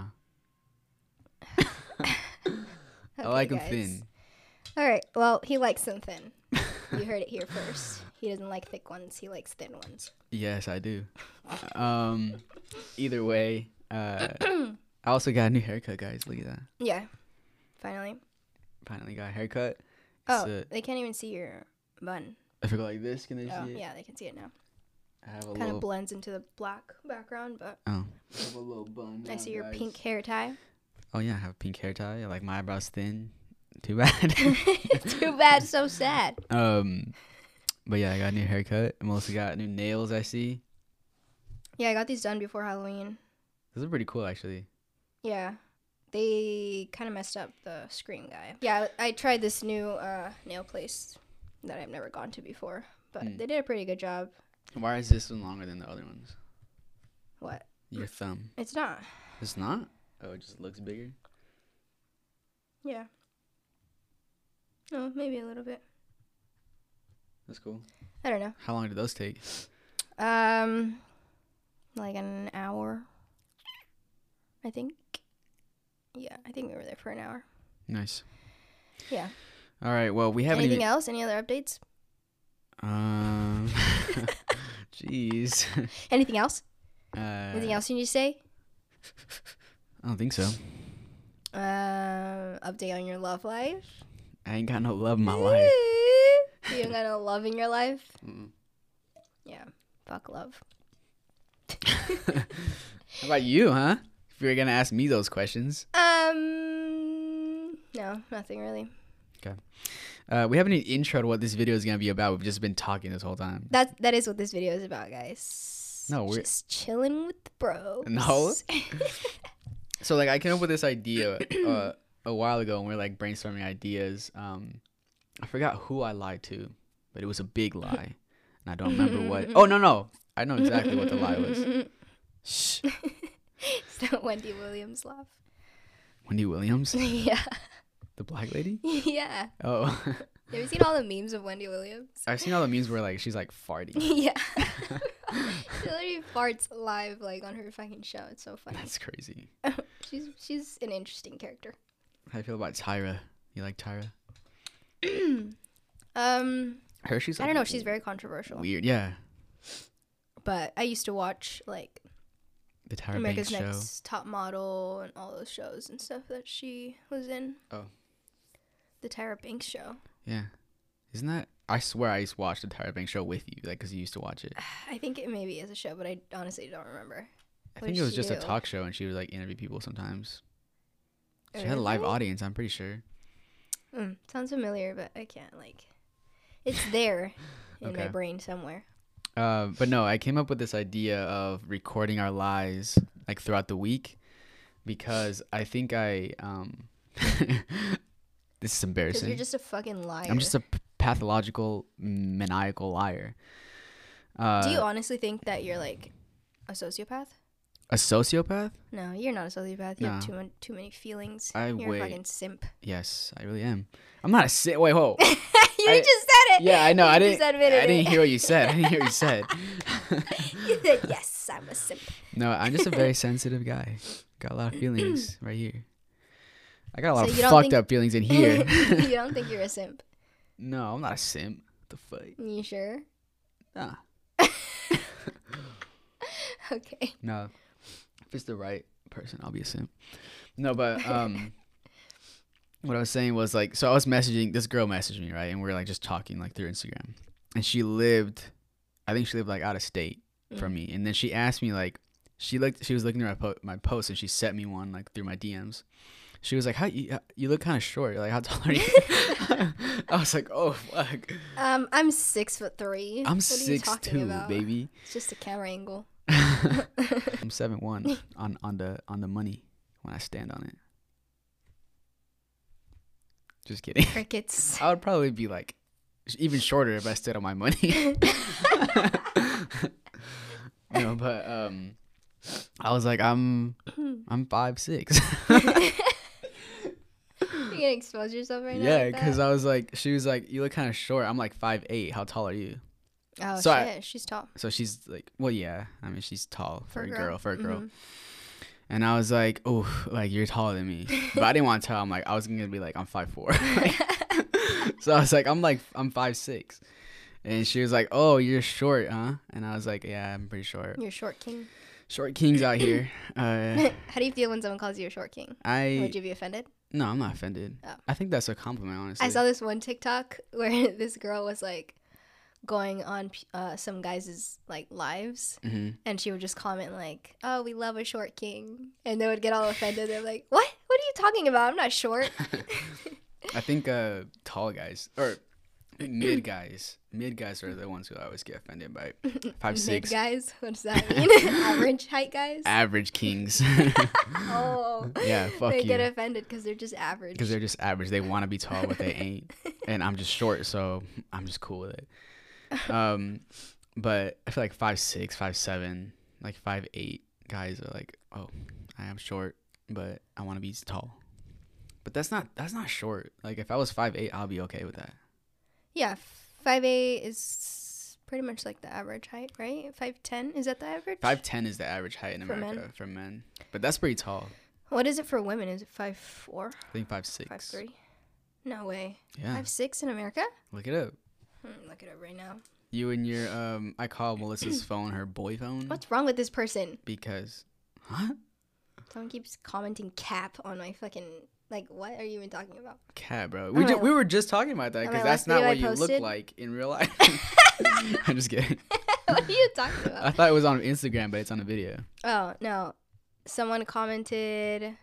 Okay, I like them guys. thin. All right. Well, he likes them thin. You heard it here first. He doesn't like thick ones. He likes thin ones. Yes, I do. um, either way, uh, I also got a new haircut, guys. Look at that. Yeah. Finally. Finally got a haircut. Oh, It's, uh, they can't even see your bun. if I go like this, can they Oh, see it? yeah, they can see it now. I have a Kind little. of blends into the black background, but oh. I have a little bun. I now, see your guys. pink hair tie. Oh yeah, I have a pink hair tie. I like my eyebrows thin. Too bad. Too bad, so sad. um, but yeah, I got a new haircut. I also got new nails. I see. Yeah, I got these done before Halloween. Those are pretty cool, actually. Yeah. They kind of messed up the screen guy. Yeah, I tried this new uh, nail place that I've never gone to before, but Hmm. they did a pretty good job. Why is this one longer than the other ones? What? Your thumb. It's not. It's not. Oh, it just looks bigger. Yeah. Oh, maybe a little bit. That's cool. I don't know. How long did those take? Um, like an hour, I think. Yeah, I think we were there for an hour. Nice. Yeah. All right. Well, we haven't Anything even. else? Any other updates? Um. Jeez. Anything else? Uh, Anything else you need to say? I don't think so. Um, update on your love life. I ain't got no love in my life. You don't got no love in your life? Mm. Yeah. Fuck love. How about you, huh? If you're gonna ask me those questions. Um, no, nothing really. Uh, we haven't even intro to what this video is gonna be about. We've just been talking this whole time. That that is what this video is about, guys. No, we're- just chilling with the bros. No. So like I came up with this idea uh, a while ago when we were like brainstorming ideas. Um, I forgot who I lied to, but it was a big lie, and I don't remember what. Oh no no, I know exactly what the lie was. Shh. It's the Wendy Williams laugh. Wendy Williams, Yeah. the black lady. Yeah. Oh, Have you seen all the memes of Wendy Williams? I've seen all the memes where like she's like farting. Yeah. She literally farts live, like on her fucking show. It's so funny. That's crazy. she's she's an interesting character. How do you feel about Tyra? You like Tyra? um, Her, she's. I Like don't know. She's very controversial. weird. Yeah. But I used to watch like The Tyra America's Banks show. Next Top Model and all those shows and stuff that she was in. Oh. The Tyra Banks show. Yeah. Isn't that? I swear I used to watch the Tyra Banks show with you, like, because you used to watch it. I think it maybe is a show, but I honestly don't remember. I What think did it was she just a do? talk show, and she would like interview people sometimes. She had a live Really? audience. I'm pretty sure. Mm, sounds familiar, but I can't like. It's there in my Okay. brain somewhere. Uh, but no, I came up with this idea of recording our lives like throughout the week, because I think I um. This is Because embarrassing. you're just a fucking liar. I'm just a p- pathological, maniacal liar. Uh, Do you honestly think that you're like a sociopath? a sociopath? No, you're not a sociopath. You have No. too much, too many feelings. I you're wait. a fucking simp. Yes, I really am. I'm not a sit. Wait, whoa. you I- just said it. Yeah, I know. You I just didn't. admitted I didn't it. hear what you said. I didn't hear what you said. You said, yes, I'm a simp. No, I'm just a very sensitive guy. Got a lot of feelings right here. I got a lot So of you don't fucked think- up feelings in here. You don't think you're a simp? No, I'm not a simp. What the fuck? You sure? Nah. Okay. No. If it's the right person, I'll be a simp. No, but um, what I was saying was like, so I was messaging this girl messaged me, right, and we are like just talking like through Instagram, and she lived, I think she lived like out of state from me, and then she asked me like, she looked, she was looking through my po- my post, and she sent me one like through my D Ms. She was like, "How you you look kind of short? Like, how tall are you?" I was like, "Oh fuck." Um, I'm six foot three. I'm What are you six talking two, about? baby. It's just a camera angle. I'm seven one on on the on the money when I stand on it. Just kidding. Crickets. I would probably be like even shorter if I stood on my money. No, but um, I was like, I'm I'm five six. You gonna expose yourself right now? Yeah, like because that? I was like, she was like, you look kind of short. I'm like five eight. How tall are you? Oh so shit, I- she's tall. So she's like, well, yeah. I mean, she's tall for, For a a girl. girl. For a girl. Mhm. And I was like, oh, like you're taller than me. But I didn't want to tell. I'm like, I was gonna be like, I'm five four. So I was like, I'm like, I'm five six. And she was like, oh, you're short, huh? And I was like, yeah, I'm pretty short. You're a short king. Short kings out here. Uh, How do you feel when someone calls you a short king? I Would you be offended? no, I'm not offended. Oh. I think that's a compliment, honestly. I saw this one TikTok where this girl was like going on uh, some guys' like lives, hmm and she would just comment like, "Oh, we love a short king," and they would get all offended. They're like, "What? What are you talking about? I'm not short." I think uh, tall guys or mid guys, mid guys are the ones who I always get offended by. Five Mid six, guys. What does that mean? Average height guys. average kings. Oh. Yeah, fuck They you. get offended because they're just average. Because they're just average. They want to be tall, but they ain't. And I'm just short, so I'm just cool with it. Um, but I feel like five six, five seven, like five eight guys are like, oh, I am short, but I want to be tall. But that's not that's not short. Like if I was five eight, I'll be okay with that. Yeah, five eight is pretty much like the average height, right? five ten, is that the average? Five ten is the average height in For America men? for men, but that's pretty tall. What is it for women? Is it five four, I think five six. five three? No way. Yeah, five six in America? look it up. Hmm, look it up right now. You and your um, I call Melissa's phone her boy phone What's wrong with this person? because, huh? Someone keeps commenting cap on my fucking, like, what are you even talking about? Cat, bro. We Oh, ju- my- we were just talking about that on because my that's last not video what I you look posted? like in real life. I'm just kidding. What are you talking I about? thought it was on Instagram, but it's on a video. Oh, no. Someone commented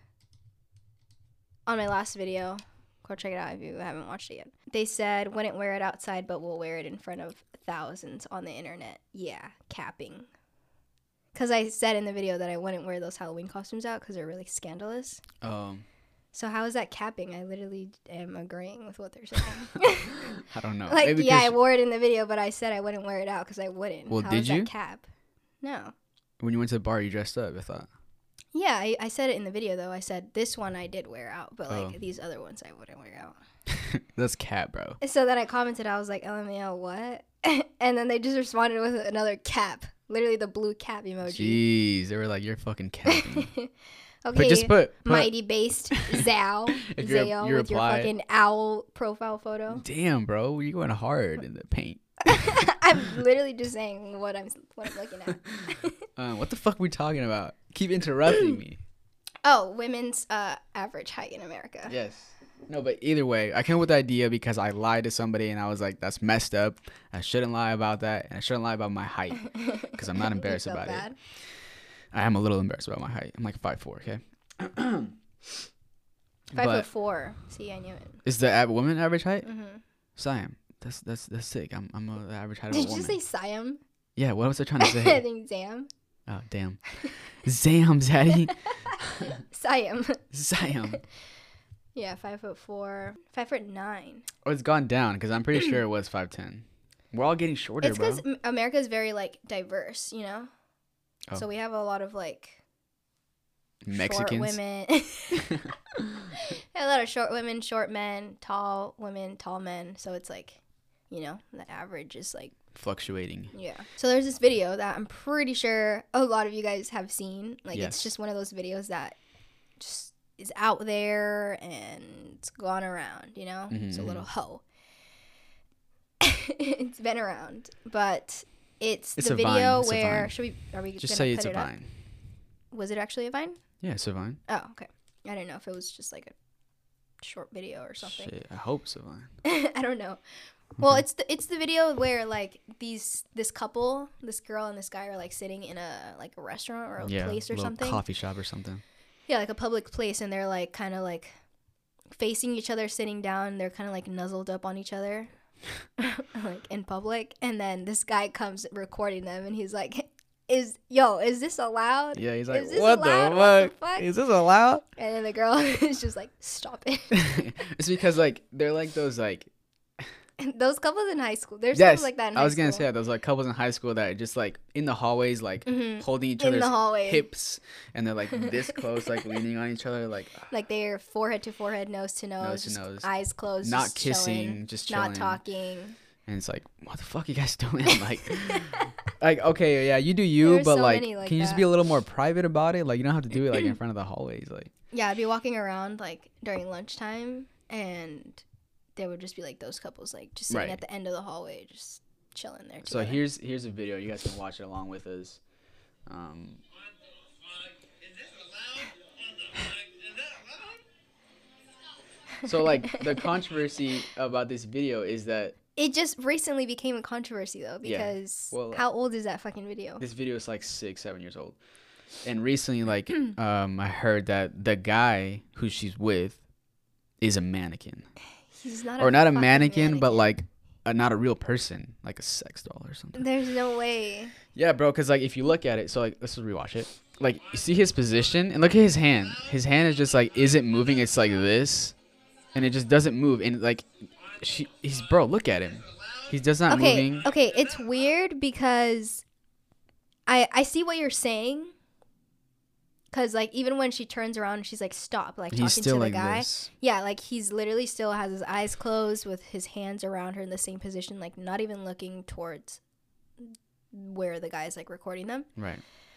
on my last video. Go check it out if you haven't watched it yet. They said, wouldn't wear it outside, but we'll wear it in front of thousands on the internet. Yeah, capping. Because I said in the video that I wouldn't wear those Halloween costumes out because they're really scandalous. Um, So how is that capping? I literally am agreeing with what they're saying. I don't know. Like, Maybe yeah, I 'cause wore it in the video, but I said I wouldn't wear it out because I wouldn't. Well, How did is that you? cap? No. when you went to the bar, you dressed up. I thought. Yeah, I, I said it in the video, though. I said this one I did wear out, but, like, Oh. these other ones I wouldn't wear out. That's cat, bro. So then I commented, I was like, L M A O, what? And then they just responded with another cap. Literally the blue cap emoji. Jeez, they were like, you're fucking capping. Okay. But just put, put mighty based Zao. If you're- Zao you with your reply- fucking owl profile photo. Damn, bro, you're going hard in the paint. I'm literally just saying what I'm what I'm looking at. Uh, what the fuck are we talking about? Keep interrupting me. Oh, women's uh, average height in America. Yes. No, but either way, I came up with the idea because I lied to somebody and I was like, that's messed up. I shouldn't lie about that. And I shouldn't lie about my height because I'm not You embarrassed felt about bad? it. I am a little embarrassed about my height. I'm like five foot four, okay? Five But foot four. See, I knew it. is the ab- woman average height? Mm-hmm. Siam. That's that's that's sick. I'm I'm a, the average height of Did a you woman. say Siam? Yeah, what was I trying to I say? think Zam. Oh, damn. Zam, Zaddy. Siam. Siam. Yeah, five foot four. Five foot nine. Oh, it's gone down because I'm pretty sure it was five ten. We're all getting shorter, It's bro. because America is very like diverse, you know. Oh. So we have a lot of like Mexicans. short women. A lot of short women, short men, tall women, tall men. So it's like, you know, the average is like, Fluctuating. yeah. So there's this video that I'm pretty sure a lot of you guys have seen. Like, Yes. it's just one of those videos that just is out there and it's gone around, you know? Mhm, It's a little mhm. hoe. It's been around, but it's, It's the a Vine, video it's a where Vine. should we are we Just gonna say put it's a it up? vine. Was it actually a Vine? Yeah, it's a vine. Oh, okay. I didn't know if it was just like a short video or something. Shit, I hope so, vine. I don't know. Well, Okay. it's the it's the video where like these this couple, this girl and this guy are like sitting in a like a restaurant or a Yeah, place or little something. coffee shop or something. Yeah, like a public place, and they're like kind of like facing each other, sitting down. They're kind of like nuzzled up on each other, like in public. And then this guy comes recording them, and he's like, "Is yo, is this allowed?" Yeah, he's Is like, this what the, allowed? fuck? What the fuck? Is this allowed? And then the girl is just like, "Stop it." It's because like they're like those like Those couples in high school, there's yes. couples like that in high I was school. gonna say that those like couples in high school that are just like in the hallways like Mhm. holding each In the other's hallway. hips and they're like this close like leaning on each other like Like they're forehead to forehead, nose to nose, Nose to just nose. eyes closed, not just kissing, chilling, just chilling. not talking. And it's like, what the fuck you guys doing? Like, like okay, yeah, you do you, There's but so like, many like can you just that. be a little more private about it? Like, you don't have to do it like in front of the hallways. Like, Yeah, I'd be walking around like during lunchtime, and there would just be like those couples like just sitting Right. at the end of the hallway, just chilling there. so together. here's here's a video. You guys can watch it along with us. Um, so like the controversy about this video is that It just recently became a controversy though, Yeah. because Well, how old is that fucking video? this video is like six, seven years old, and recently, like, um, I heard that the guy who she's with is a mannequin, He's not or not a fucking mannequin, but mannequin. like a, not a real person, like a sex doll or something. There's no way. Yeah, bro, because like if you look at it, so like let's just rewatch it. Like you see his position and look at his hand. His hand is just like isn't moving. It's like this, and it just doesn't move. And like she, he's bro, look at him. He does not Okay, moving. okay, it's weird because I I see what you're saying. Cause like even when she turns around, she's like stop, like talking He's still to the like guy. this. Yeah, like he's literally still has his eyes closed with his hands around her in the same position, like not even looking towards where the guy's like recording them. Right.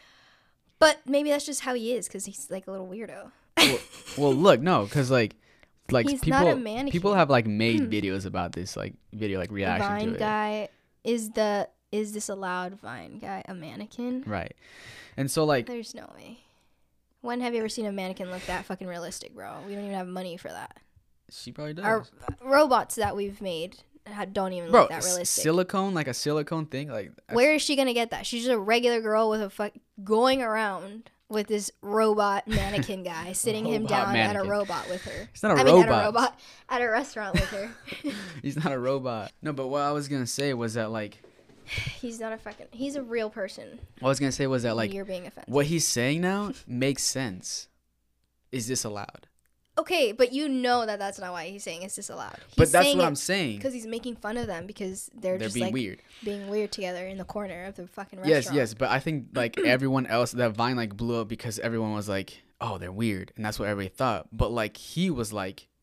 But maybe that's just how he is, cause he's like a little weirdo. Well, well look, no, because like, like He's people, not a mannequin. people have like made videos about this, like video, like reaction Vine to it. guy is the is this allowed Vine guy a mannequin? Right. And so like, There's no way. When have you ever seen a mannequin look that fucking realistic, bro? We don't even have money for that. she probably does. Our robots that we've made ha- don't even Bro, look that s- realistic. silicone, like a silicone thing, like that's- Where is she gonna get that? She's just a regular girl with a fuck going around with this robot mannequin guy sitting him Robot down at a mannequin. robot with her. He's not a I mean, at a robot. robot at a restaurant with her. He's not a robot. No, but what I was gonna say was that like, He's not a fucking. He's a real person. what I was gonna say was that like, You're being offensive. what he's saying now makes sense. Is this allowed? Okay, but you know that that's not why he's saying it's disallowed. He's But that's saying what it I'm saying. because he's making fun of them because they're, They're just being like weird. being weird together in the corner of the fucking Yes, restaurant. yes, but I think like everyone else, that Vine like blew up because everyone was like, "Oh, they're weird," and that's what everybody thought. But like he was like,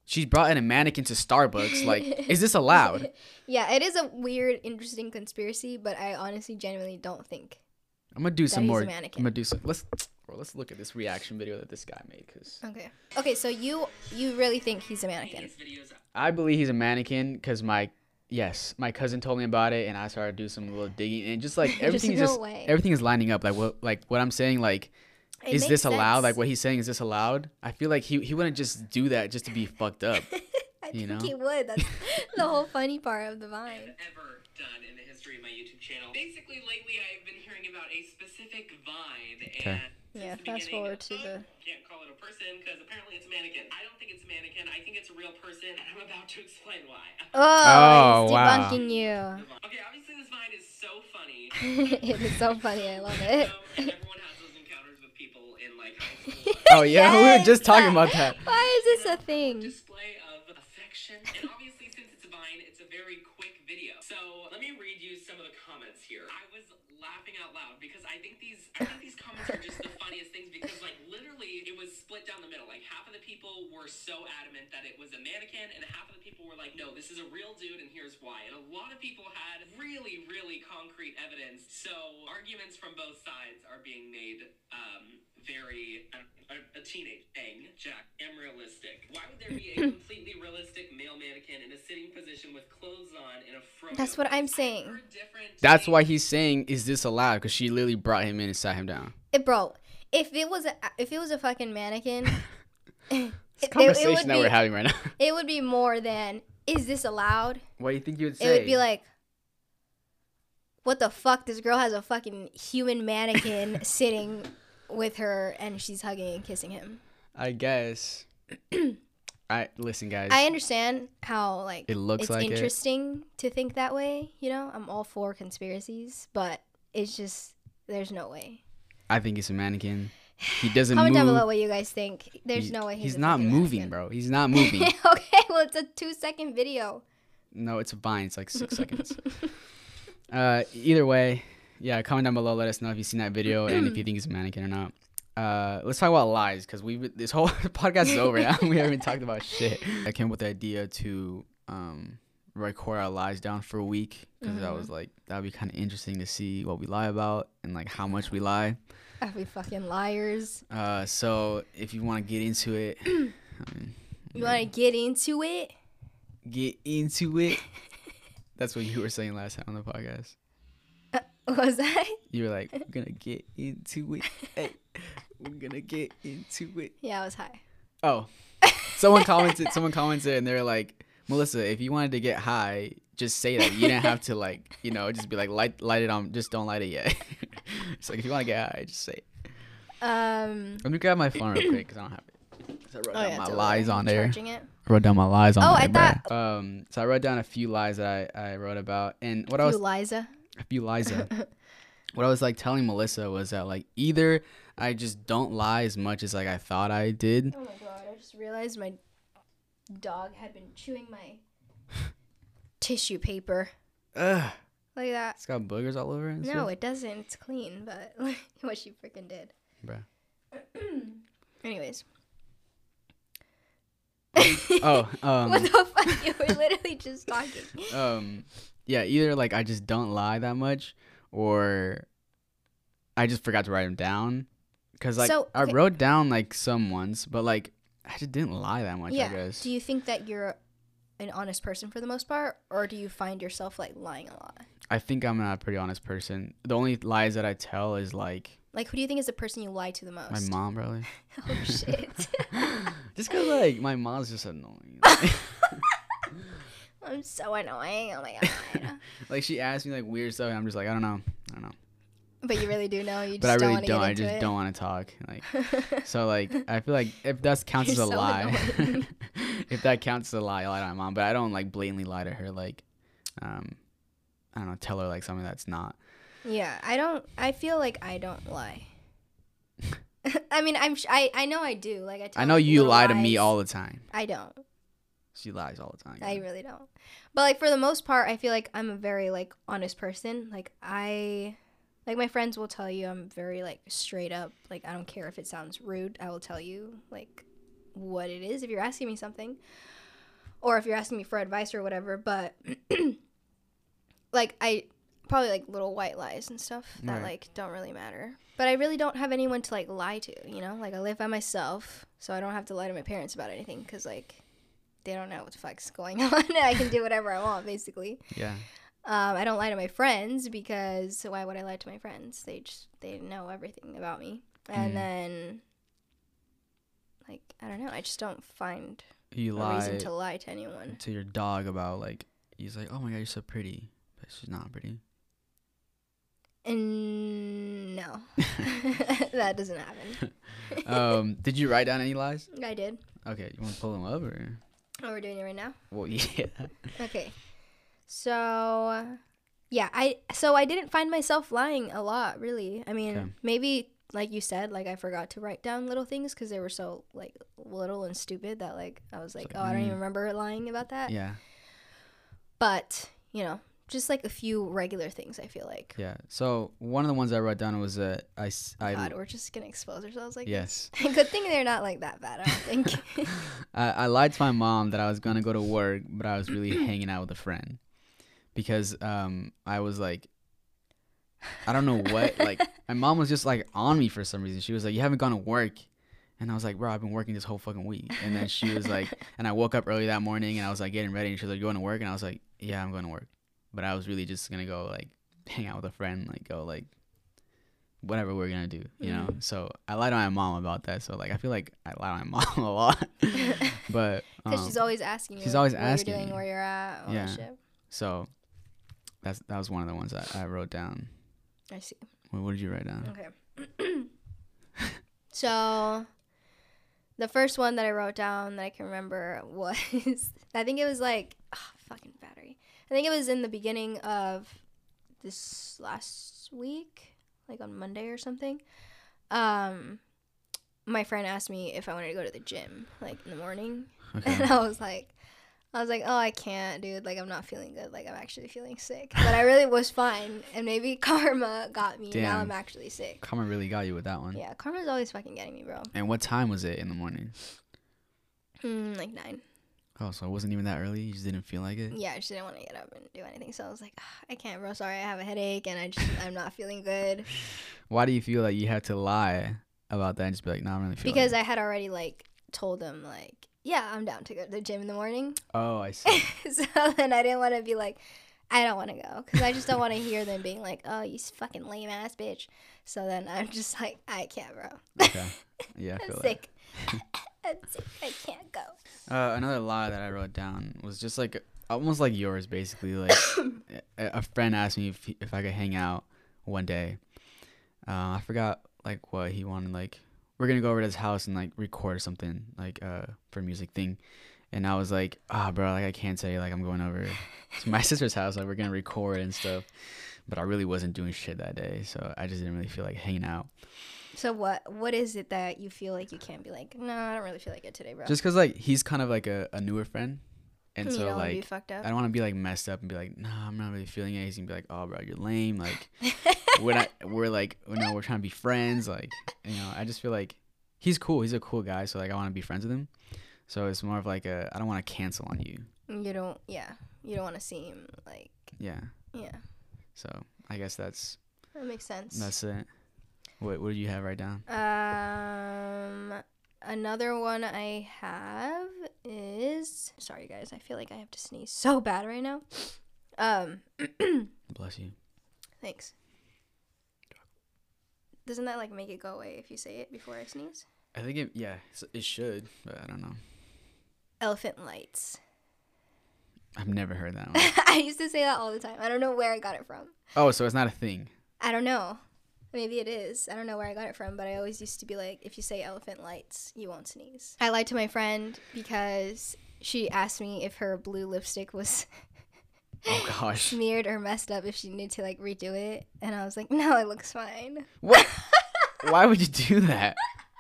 She's brought in a mannequin to Starbucks. Like, is this allowed? Yeah, it is a weird, interesting conspiracy, but I honestly, genuinely don't think. I'm gonna do some he's more. a I'm mannequin. gonna do some. Let's bro, let's look at this reaction video that this guy made. Cause Okay. Okay, so you you really think he's a mannequin? I believe he's a mannequin because my yes, my cousin told me about it, and I started to do some little digging, and just like everything is no just way. everything is lining up. Like what like what I'm saying. Like, It is makes this allowed? sense. Like what he's saying, is this allowed? I feel like he he wouldn't just do that just to be fucked up. I You think know? he would. That's the whole funny part of the Vine. Ever done in the history of my YouTube channel. Basically, lately I've been hearing about a specific Vine, Okay. and Yeah, since the fast beginning, forward to oh, the. can't call it a person because apparently it's a mannequin. I don't think it's a mannequin. I think it's a real person, and I'm about to explain why. Oh, Oh, he's wow. debunking you. Okay, obviously this Vine is so funny. It is so funny. I love it. So, and everyone has those encounters with people in like high school. Oh yeah, we were Yes! just talking about that. Why is this a thing? Display of affection, and obviously since it's a Vine, it's a very quick video. So let me read you some of the comments here. I was laughing out loud because I think these I think these comments are just the funniest things because like literally it was split down the middle. Like half of the people were so adamant that it was a mannequin, and half of the people were like, no, this is a real dude, and here's why. And a lot of people had really, really concrete evidence. So arguments from both sides are being made um, very uh, a, a teenage dang Jack am realistic. Why would there be a completely realistic male mannequin in a sitting position with clothes on in a fro? That's what I'm saying. That's why he's saying, "Is this allowed?" Because she literally brought him in and sat him down. It, bro, if it was a if it was a fucking mannequin, it, This it conversation would that be, we're having right now. it would be more than is this allowed? What do you think you would say? It would be like, what the fuck? This girl has a fucking human mannequin sitting with her, and she's hugging and kissing him. I guess. I listen, guys. I understand how like It looks it's like it. interesting to think that way. You know, I'm all for conspiracies, but it's just there's no way. I think he's a mannequin. He doesn't Comment move. down below what you guys think. There's He- no way he's, he's a not fucking moving, mannequin. bro. He's not moving. Okay, well it's a two second video. No, it's a Vine. It's like six seconds. Uh, either way, yeah. Comment down below. Let us know if you've seen that video and if you think he's a mannequin or not. Uh, let's talk about lies because we this whole podcast is over now. We haven't talked about shit. I came up with the idea to um record our lies down for a week because I was like that would be kind of interesting to see what we lie about and like how much we lie. Are we fucking liars? Uh, so if you want to get into it, I mean, You want to get into it? get into it. That's what you were saying last time on the podcast. What was that? You were like, "We're gonna get into it. Hey, we're gonna get into it." Yeah, I was high. Oh, someone commented. Someone commented, and they're like, "Melissa, if you wanted to get high, just say that. You didn't have to like, you know, just be like, light, light it on. Just don't light it yet." It's like if you want to get high, just say it. Um. Let me grab my phone real quick because I don't have it. So I wrote Oh down yeah, my totally. lies on there. Charging it. I wrote down my lies on Oh, there. I bruh. Um, so I wrote down a few lies that I, I wrote about, and what I was You Liza. a few lies. that- what I was like telling Melissa was that like either I just don't lie as much as like I thought I did. Oh my god! I just realized my dog had been chewing my tissue paper. Ugh, Like that. it's got boogers all over it. and No, stuff. it doesn't. It's clean, but like, what she freaking did. Bruh. Anyways. Oh, um, What the fuck? You were literally just talking. um, yeah. Either like I just don't lie that much, or I just forgot to write them down. Cause like So, I okay. wrote down like some ones, but like I just didn't lie that much. I Yeah. guess. Do you think that you're an honest person for the most part, or do you find yourself like lying a lot? I think I'm a pretty honest person. The only lies that I tell is like Like, who do you think is the person you lie to the most? my mom, probably. Oh shit. Just cause like my mom's just annoying. I'm so annoying. Oh my god. Like she asks me like weird stuff, and I'm just like I don't know, I don't know. But you really do know. You just But I don't really want to don't. get I into just it. don't want to talk. Like so, like I feel like if that counts as You're a so lie, annoying. if that counts as a lie, I lie to my mom. But I don't like blatantly lie to her. Like, um, I don't know, tell her like something that's not. Yeah, I don't. I feel like I don't lie. I mean, I'm. Sh- I I know I do. Like I. Tell I know like, you little lie to me lies. all the time. I don't. She lies all the time. I really don't. But like for the most part, I feel like I'm a very like honest person. Like I, like my friends will tell you I'm very like straight up. Like I don't care if it sounds rude. I will tell you like what it is if you're asking me something, or if you're asking me for advice or whatever. But like I probably like little white lies and stuff that Right. like don't really matter. But I really don't have anyone to like lie to, you know? Like I live by myself, so I don't have to lie to my parents about anything because like they don't know what the fuck's going on. I can do whatever I want, basically. Yeah. Um, I don't lie to my friends because why would I lie to my friends? They just they know everything about me. And Mm. then like I don't know, I just don't find You a lie reason to lie to anyone. to your dog about like he's like, oh my god, you're so pretty, but she's not pretty. And no, that doesn't happen. um, did you write down any lies? I did. Okay, you want to pull them up or? Oh, we're doing it right now. Well, yeah. Okay. So, yeah, I so I didn't find myself lying a lot, really. I mean, Okay. maybe like you said, like I forgot to write down little things because they were so like little and stupid that like I was like, like, oh, I don't mm. even remember lying about that. Yeah. But you know, just like a few regular things, I feel like. Yeah. So one of the ones I wrote down was that I, s- I God, we're just gonna expose ourselves like yes. this. Good thing they're not like that bad. I don't think. I, I lied to my mom that I was gonna go to work, but I was really hanging out with a friend because um I was like, I don't know what, like my mom was just like on me for some reason. She was like, you haven't gone to work, and I was like, bro, I've been working this whole fucking week. And then she was like, and I woke up early that morning and I was like getting ready, and she was like, you going to work? And I was like, yeah, I'm going to work, but I was really just gonna go like hang out with a friend, like go like whatever we're gonna do, you know. Mhm. So I lied to my mom about that. So like I feel like I lie to my mom a lot, but Because um, she's always asking you. she's like, always what asking you're doing, me. where you're at, all Yeah. that shit. so that's that was one of the ones I, I wrote down. I see. What, what did you write down? Okay. So, the first one that I wrote down that I can remember was, I think it was like, oh, fucking battery. I think it was in the beginning of this last week, like on Monday or something. Um, my friend asked me if I wanted to go to the gym, like in the morning. Okay. And I was like, I was like, oh, I can't, dude. Like, I'm not feeling good. Like, I'm actually feeling sick. But I really was fine. And maybe karma got me. Now Damn. I'm actually sick. Karma really got you with that one. Yeah, karma's always fucking getting me, bro. And what time was it in the morning? Mm, like nine. Oh, so it wasn't even that early. You just didn't feel like it. Yeah, I just didn't want to get up and do anything. So I was like, "Ah, I can't, bro. Sorry, I have a headache and I just I'm not feeling good Why do you feel like you had to lie about that and just be like, no, nah, I'm really feeling because it? I had already like told them like, yeah, I'm down to go to the gym in the morning. Oh, I see. So then I didn't want to be like, I don't want to go because I just don't want to hear them being like, oh, you fucking lame ass bitch. So then I'm just like, I can't, bro. Okay. Yeah, I I'm feel sick. I'm sick. I can't go. that. Uh, another lie that I wrote down was just like almost like yours, basically. Like a, a friend asked me if he, if I could hang out one day. Uh, I forgot like what he wanted. Like we're gonna go over to his house and like record something like uh for a music thing. And I was like, ah, oh, bro, like I can't say like I'm going over to my sister's house. Like we're gonna record and stuff. But I really wasn't doing shit that day, so I just didn't really feel like hanging out. So what what is it that you feel like you can't be like, no, I don't really feel like it today, bro? Just cause like he's kind of like a, a newer friend, and you so don't wanna be like fucked up. I don't want to be like messed up and be like, nah, I'm not really feeling it. He's gonna be like, oh, bro, you're lame. Like we're not, we're like, you know, we're trying to be friends. Like, you know, I just feel like he's cool. He's a cool guy, so like I want to be friends with him. So it's more of like a, I don't want to cancel on you. You don't, yeah, you don't want to seem like, Yeah. yeah, So I guess that's that makes sense. that's it. What what do you have right down? Um, another one I have is, sorry guys, I feel like I have to sneeze so bad right now. Um, Bless you. thanks. Doesn't that like make it go away if you say it before I sneeze? I think it, yeah, s- it should, but I don't know. Elephant lights. I've never heard that one. I used to say that all the time. I don't know where I got it from. Oh, so it's not a thing. I don't know. Maybe it is. I don't know where I got it from, but I always used to be like, if you say elephant lights, you won't sneeze. I lied to my friend because she asked me if her blue lipstick was Oh gosh. smeared or messed up, if she needed to like redo it. And I was like, no, it looks fine. What? Why would you do that?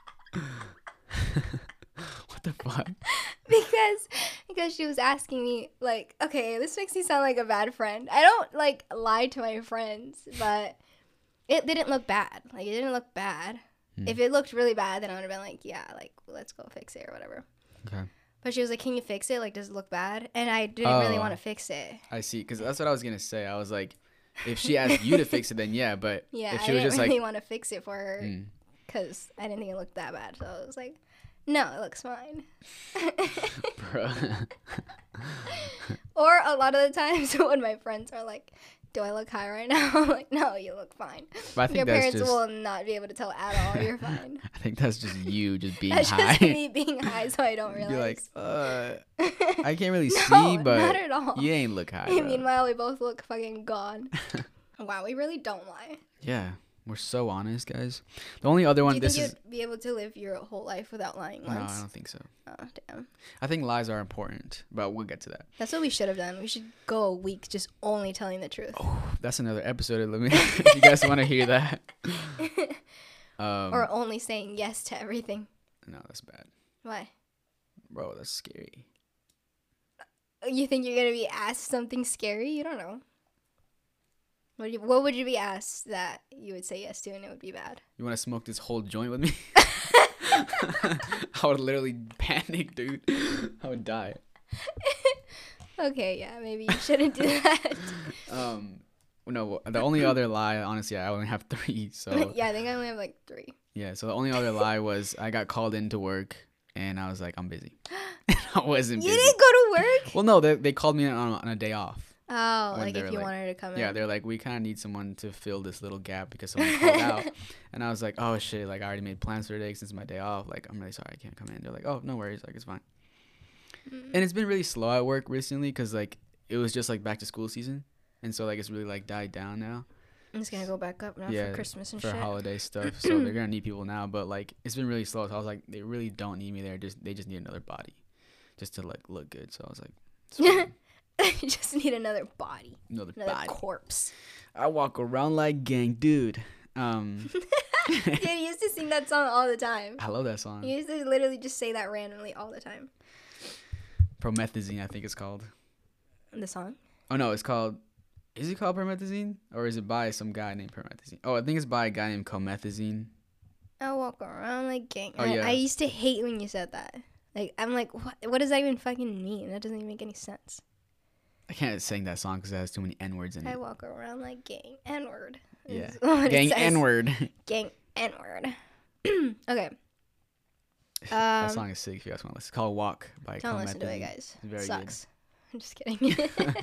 What the fuck? because because she was asking me like, okay, this makes me sound like a bad friend. I don't like lie to my friends, but it didn't look bad. Like it didn't look bad. Hmm. If it looked really bad, then I would have been like, yeah, like let's go fix it or whatever. Okay. But she was like, can you fix it? Like, does it look bad? And I didn't really Oh. want to fix it. I see, because that's what I was gonna say. I was like, if she asked you to fix it, then yeah. But Yeah, if I she was didn't just really like, want to fix it for her mm, because I didn't think it looked that bad. So I was like, no, it looks fine. bro. Or a lot of the times when my friends are like, do I look high right now? I'm like, no, you look fine. But I think Your that's parents just. will not be able to tell at all. You're fine. I think that's just you just being That's high. just me being high, so I don't realize. You're like, uh, I can't really no, see, but not at all. you ain't look high. Bro. Meanwhile, we both look fucking gone. Wow, we really don't lie. Yeah, we're so honest, guys. The only other one. Do you this think is. you'd be able to live your whole life without lying No, once? I don't think so. Oh, damn. I think lies are important, but we'll get to that. That's what we should have done. We should go a week just only telling the truth. Oh, that's another episode. Let me. If you guys want to hear that. Um, Or only saying yes to everything. no, that's bad, Why? bro. That's scary. You think you're going to be asked something scary? You don't know. What, do you, what would you be asked that you would say yes to and it would be bad? You want to smoke this whole joint with me? I would literally panic, dude. I would die. Okay, yeah, maybe you shouldn't do that. Um, no, the only other lie, honestly, I only have three. So Yeah, I think I only have like three. yeah, so the only other lie was I got called into work and I was like, I'm busy. I wasn't You busy. didn't go to work? Well, no, they they called me on, on a day off. Oh, When like they if were you like- wanted to come in. Yeah, they're like, we kind of need someone to fill this little gap because someone called out. And I was like, oh shit, like I already made plans for today since my day off. Like I'm really sorry I can't come in. They're like, oh no worries, like it's fine. And it's been really slow at work recently because like it was just like back to school season, and so like it's really like died down now I'm just gonna go back up now Yeah, for Christmas and for shit. holiday stuff. So they're gonna need people now, but like it's been really slow. So I was like, they really don't need me there. Just they just need another body, just to like look good. So I was like, it's fine. You just need another body, another, another body. corpse. I walk around like gang, dude. Um, Dude, you used to sing that song all the time. I love that song. You used to literally just say that randomly all the time. Promethazine, I think it's called. The song? Oh no, it's called. Is it called Promethazine, or is it by some guy named Promethazine? Oh, I think it's by a guy named Comethazine. I walk around like gang. Oh, I, yeah. I used to hate when you said that. Like, I'm like, what? What does that even fucking mean? That doesn't even make any sense. I can't sing that song because it has too many N words in I it. walk around like gang N-word. Yeah, is what it gang says. N word. Gang N-word. Okay. That Um, song is sick. If you guys want to listen, it's called "Walk" by Don't listen to it, Comethazine. guys. It's very It good. sucks. I'm just kidding.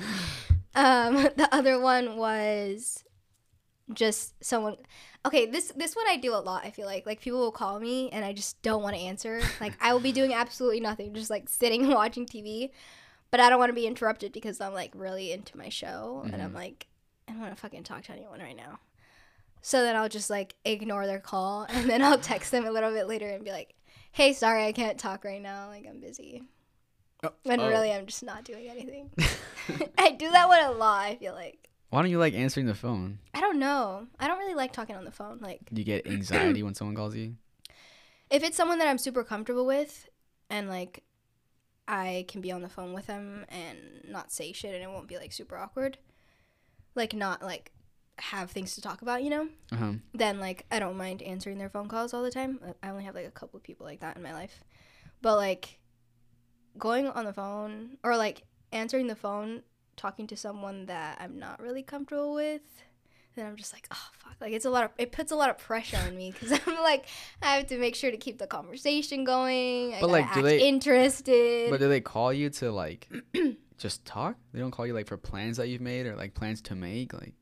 um, the other one was just someone. Okay, this this one I do a lot. I feel like like people will call me and I just don't want to answer. Like I will be doing absolutely nothing, just like sitting and watching T V, but I don't want to be interrupted because I'm like really into my show and I'm Mhm. like I don't want to fucking talk to anyone right now. So then I'll just like ignore their call and then I'll text them a little bit later and be like, "Hey, sorry, I can't talk right now. Like I'm busy." Oh, When oh. really I'm just not doing anything. I do that one a lot, I feel like. Why don't you like answering the phone? I don't know. I don't really like talking on the phone. Like, Do you get anxiety when someone calls you? if it's someone that I'm super comfortable with and, like, I can be on the phone with them and not say shit and it won't be, like, super awkward. Like, not, like, have things to talk about, you know? Uh huh. Then, like, I don't mind answering their phone calls all the time. I only have, like, a couple of people like that in my life. But, like, going on the phone or, like, answering the phone talking to someone that I'm not really comfortable with, then I'm just like, oh fuck, like it's a lot of it puts a lot of pressure on me because I'm like I have to make sure to keep the conversation going. I But, gotta like, do act they- interested. But do they call you to like just talk? They don't call you like for plans that you've made or like plans to make, like.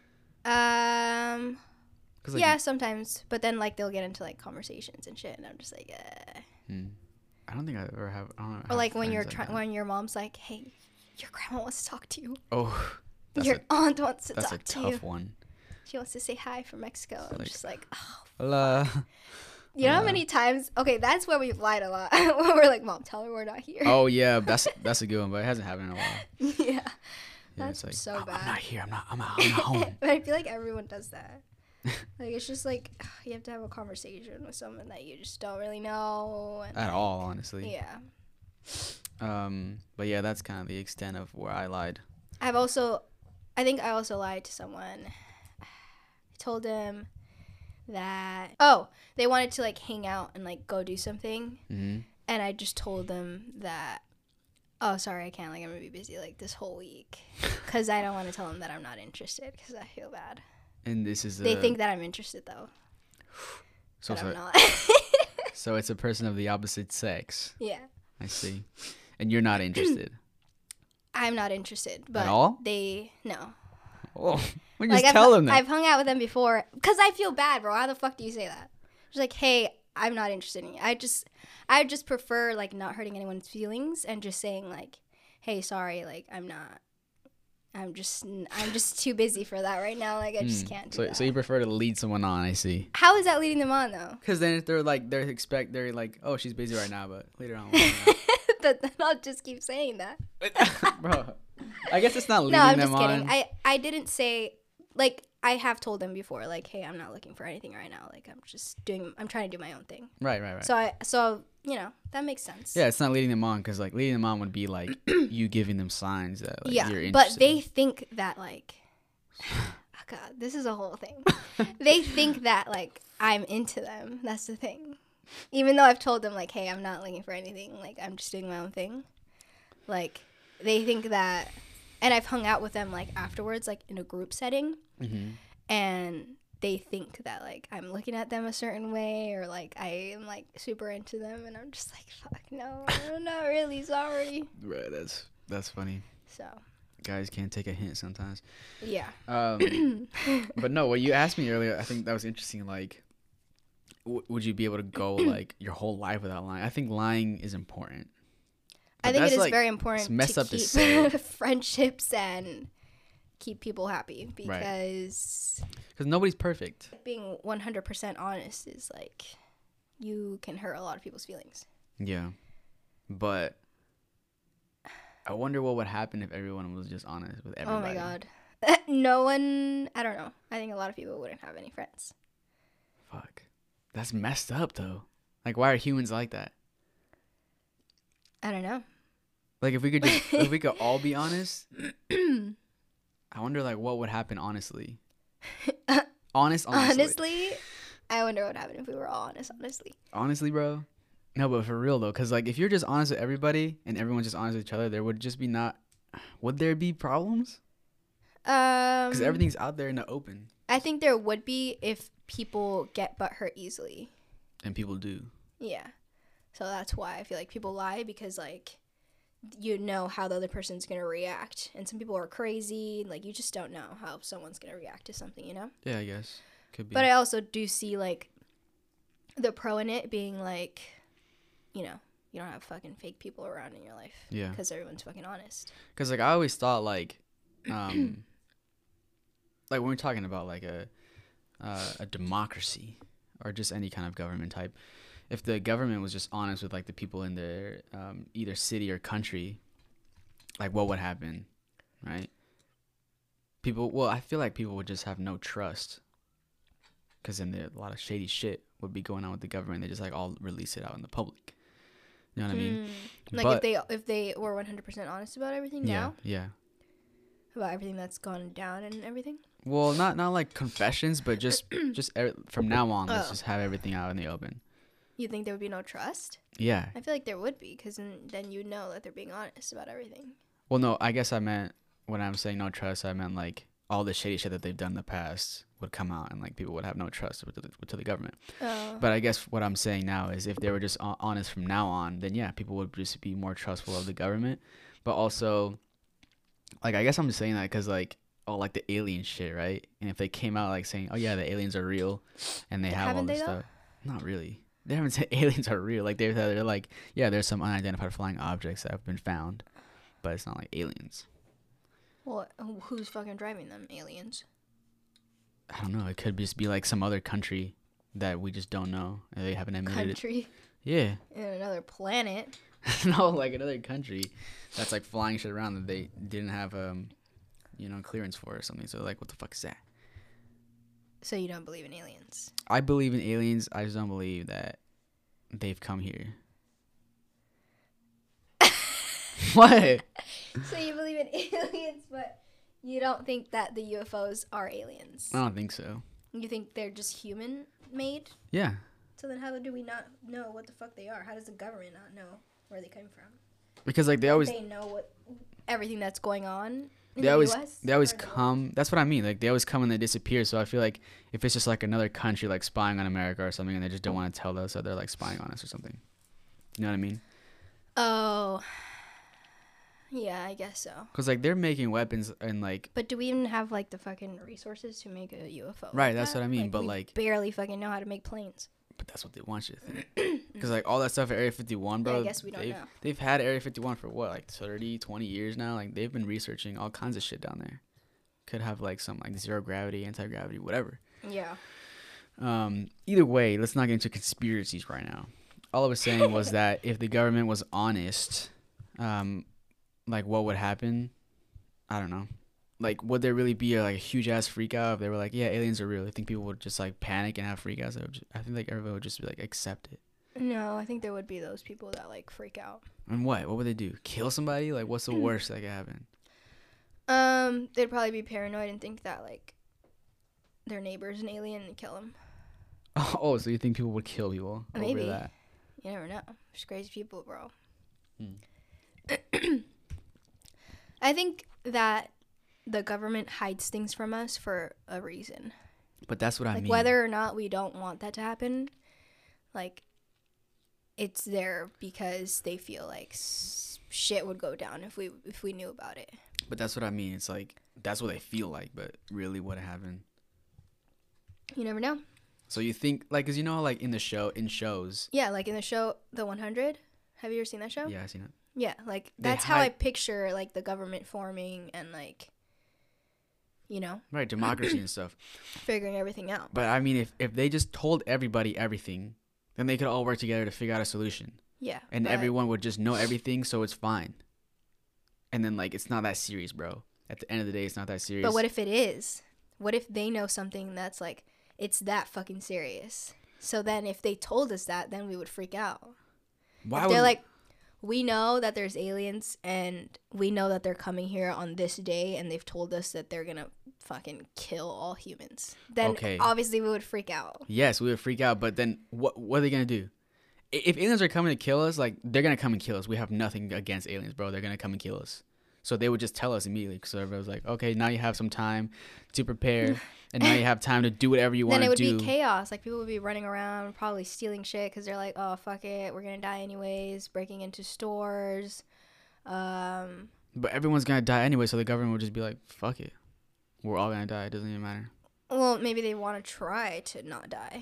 um, 'Cause, like, yeah, sometimes, but then like they'll get into like conversations and shit, and I'm just like, uh. hmm. I don't think I ever have. I don't know, Or have like when friends you're like trying that. when your mom's like, hey, your grandma wants to talk to you. Oh, that's Your a aunt wants to that's a talk to you. tough one. She wants to say hi from Mexico. I'm Like- just like, oh. Hello. You know how Uh. many times? Okay, that's where we've lied a lot. When we're like, Mom, tell her we're not here. Oh yeah, that's that's a good one, but it hasn't happened in a while. yeah. Yeah, That's it's like, so "Oh, bad." I'm not here. I'm not. I'm not, I'm not home. But I feel like everyone does that. Like, it's just like, you have to have a conversation with someone that you just don't really know. And At all, honestly. yeah. Um, but yeah, that's kind of the extent of where I lied. I've also, I think I also lied to someone. I told him that oh they wanted to like hang out and like go do something, Mm-hmm. and I just told them that oh sorry I can't, like I'm gonna be busy like this whole week, because I don't want to tell them that I'm not interested because I feel bad. And this is. They a, think that I'm interested though, so but so, I'm not. so it's a person of the opposite sex. Yeah, I see. And you're not interested I'm not interested. But at all. they no. Oh, we Like just I've, tell them that. I've hung out with them before because I feel bad, bro. How the fuck do you say that? Just like, hey, I'm not interested in you. I just, I just prefer like not hurting anyone's feelings and just saying like, hey, sorry, like I'm not. I'm just, I'm just too busy for that right now. Like I just Mm. can't do So that. so you prefer to lead someone on? I see. How is that leading them on though? Because then if they're like they're expect they're like, oh, she's busy right now, but later on. we'll But then I'll just keep saying that. Bro, I guess it's not leading No, I'm them just kidding. on. I, I didn't say like I have told them before like, hey, I'm not looking for anything right now. Like I'm just doing, I'm trying to do my own thing. Right, right, right. So I, so you know that makes sense. Yeah, it's not leading them on because like leading them on would be like you giving them signs that like, yeah, you're interested. but they think that like, oh God, this is a whole thing. They think that like I'm into them. That's the thing. Even though I've told them like, hey, I'm not looking for anything. Like I'm just doing my own thing. Like they think that, and I've hung out with them like afterwards, like in a group setting, Mm-hmm. and they think that like I'm looking at them a certain way or like I am like super into them, and I'm just like, fuck no, I'm not really sorry. Right, that's that's funny. So Guys can't take a hint sometimes. yeah. Um, but no, what you asked me earlier, I think that was interesting. Like, w- would you be able to go like your whole life without lying? I think lying is important. I But think it that's, is like, very important it's messed to up to keep say. friendships and keep people happy, because because nobody's perfect. being one hundred percent honest is like you can hurt a lot of people's feelings. Yeah, but I wonder what would happen if everyone was just honest with everybody. Oh my God. No one, I don't know. I think a lot of people wouldn't have any friends. Fuck, that's messed up though. Like, why are humans like that? I don't know. Like, if we could just, if we could all be honest, I wonder like what would happen honestly. Honest, honestly. Honestly, I wonder what would happen if we were all honest, honestly. Honestly, bro. No, but for real though, because like if you're just honest with everybody and everyone's just honest with each other, there would just be not. Would there be problems? Um, Because everything's out there in the open, I think there would be if people get butthurt easily. and people do. Yeah. So that's why I feel like people lie, because like you know how the other person's going to react. And some people are crazy. Like you just don't know how someone's going to react to something, you know? Yeah, I guess could be. But I also do see like the pro in it being like, you know, you don't have fucking fake people around in your life. Yeah. Because everyone's fucking honest. Because like I always thought like, um, like when we're talking about like a uh, a democracy or just any kind of government type, if the government was just honest with like the people in their um, either city or country, like what would happen, right? People, well, I feel like people would just have no trust, because then there, a lot of shady shit would be going on with the government. They just like all release it out in the public. You know what I mean? Mm. Like But- if they if they were one hundred percent honest about everything Yeah, now, yeah. about everything that's gone down and everything. Well, not not like confessions, but just just er, from now on, let's Oh. just have everything out in the open. You think there would be no trust? Yeah. I feel like there would be, because then, then you know that they're being honest about everything. Well, no, I guess I meant when I'm saying no trust, I meant like all the shady shit that they've done in the past would come out, and like people would have no trust to the, to the government. Oh. But I guess what I'm saying now is if they were just ho- honest from now on, then yeah, people would just be more trustful of the government. But also, like, I guess I'm just saying that because like, oh, like the alien shit, right? And if they came out like saying, oh yeah, the aliens are real, and they have all Haven't this they, though? stuff, not really. They haven't said aliens are real. Like they're they're like, yeah, there's some unidentified flying objects that have been found, but it's not like aliens. Well, who- who's fucking driving them? Aliens. I don't know. It could just be like some other country that we just don't know, and they haven't admitted it. Country Yeah. in another planet. No, like another country that's like flying shit around that they didn't have um, you know, clearance for or something. So like, what the fuck is that? So you don't believe in aliens? I believe in aliens. I just don't believe that they've come here. What? So you believe in aliens, but you don't think that the U F Os are aliens? I don't think so. You think they're just human made. Yeah. So then how do we not know what the fuck they are? How does the government not know where they come from? Because like they always They know what everything that's going on in they the always U S they always or the world? come. That's what I mean. Like they always come and they disappear. So I feel like if it's just like another country like spying on America or something, and they just don't want to tell us that they're like spying on us or something. You know what I mean? Oh. Yeah, I guess so. Because like they're making weapons and like But do we even have like the fucking resources to make a U F O? Right, like that's that? what I mean, but, we like- barely fucking know how to make planes. but that's what they want you to think. Because like all that stuff at Area fifty-one, bro. I guess we don't they've, know. They've had Area fifty-one for what, like thirty, twenty years now. Like they've been researching all kinds of shit down there. Could have like some like zero gravity, anti gravity, whatever. Yeah. Um, either way, let's not get into conspiracies right now. All I was saying was that if the government was honest, um, like what would happen? I don't know. Like, would there really be a like a huge ass freak out if they were like, yeah, aliens are real? I think people would just like panic and have freak outs. They would just, I think like everybody would just be like accept it. No, I think there would be those people that like freak out. And what? What would they do? Kill somebody? Like, what's the worst that could happen? Um, they'd probably be paranoid and think that like their neighbor's an alien and kill them. Oh, so you think people would kill people Maybe. over that? You never know. There's crazy people, bro. Hmm. I think that the government hides things from us for a reason. But that's what I Like mean. whether or not we don't want that to happen, like it's there because they feel like s- shit would go down if we if we knew about it. But that's what I mean. It's like that's what they feel like, but really, what happened? You never know. So you think like, cause you know, like in the show, in shows. Yeah, like in the show The one hundred. Have you ever seen that show? Yeah, I seen it. Yeah, like They that's how I hide- picture like the government forming and like, you know, Right, democracy and stuff. figuring everything out. But I mean, if if they just told everybody everything, then they could all work together to figure out a solution, Yeah. and but- everyone would just know everything, so it's fine. And then like it's not that serious, bro. At the end of the day, it's not that serious. But what if it is? What if they know something that's like it's that fucking serious? So then if they told us that, then we would freak out. Why If would they're like, we know that there's aliens and we know that they're coming here on this day and they've told us that they're gonna fucking kill all humans. Then Okay. obviously we would freak out. Yes, we would freak out, but then what what are they gonna do? I- If aliens are coming to kill us, like they're gonna come and kill us. We have nothing against aliens, bro. They're gonna come and kill us. So they would just tell us immediately. So everybody was like, okay, now you have some time to prepare, and now you have time to do whatever you want Then to it would do. be chaos. Like people would be running around, probably stealing shit because they're like, "Oh fuck it, we're gonna die anyways." Breaking into stores. Um, But everyone's gonna die anyway, so the government would just be like, fuck it, we're all gonna die. It doesn't even matter. well, maybe they want to try to not die.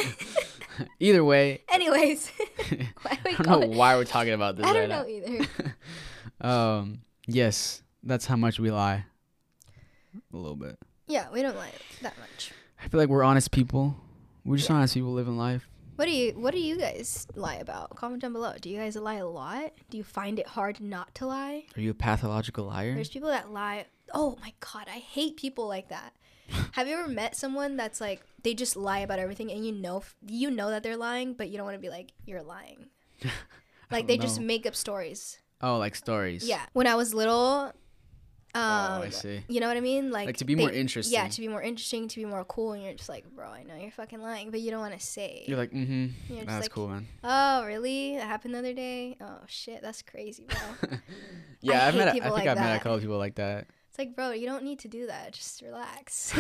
Either way, Anyways, why are we I don't know going- why we're talking about this I right don't know either. now. Um, yes, that's how much we lie. A little bit. Yeah, we don't lie that much. I feel like we're honest people. We're just Yeah. honest people living life. What do you What do you guys lie about? Comment down below. Do you guys lie a lot? Do you find it hard not to lie? Are you a pathological liar? There's people that lie. Oh my god, I hate people like that. Have you ever met someone that's like they just lie about everything and you know you know that they're lying, but you don't want to be like you're lying. Like they don't just know. make up stories. Oh, like stories. Yeah. When I was little, um, Oh, I see. you know what I mean? Like, Like, to be more interesting. Yeah, to be more interesting, to be more cool, and you're just like, bro, I know you're fucking lying, but you don't want to say. You're like, mm-hmm. You're just That's like, cool, man. Oh, really? That happened the other day? Oh shit, that's crazy, bro. Yeah, I I've hate met. A, I people think like I've met a that. couple people like that. It's like, bro, you don't need to do that. Just relax.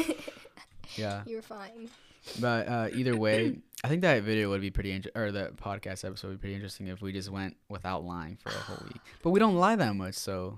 Yeah, You're fine. but uh, either way, I think that video would be pretty inter- or the podcast episode would be pretty interesting if we just went without lying for a whole week. But we don't lie that much, so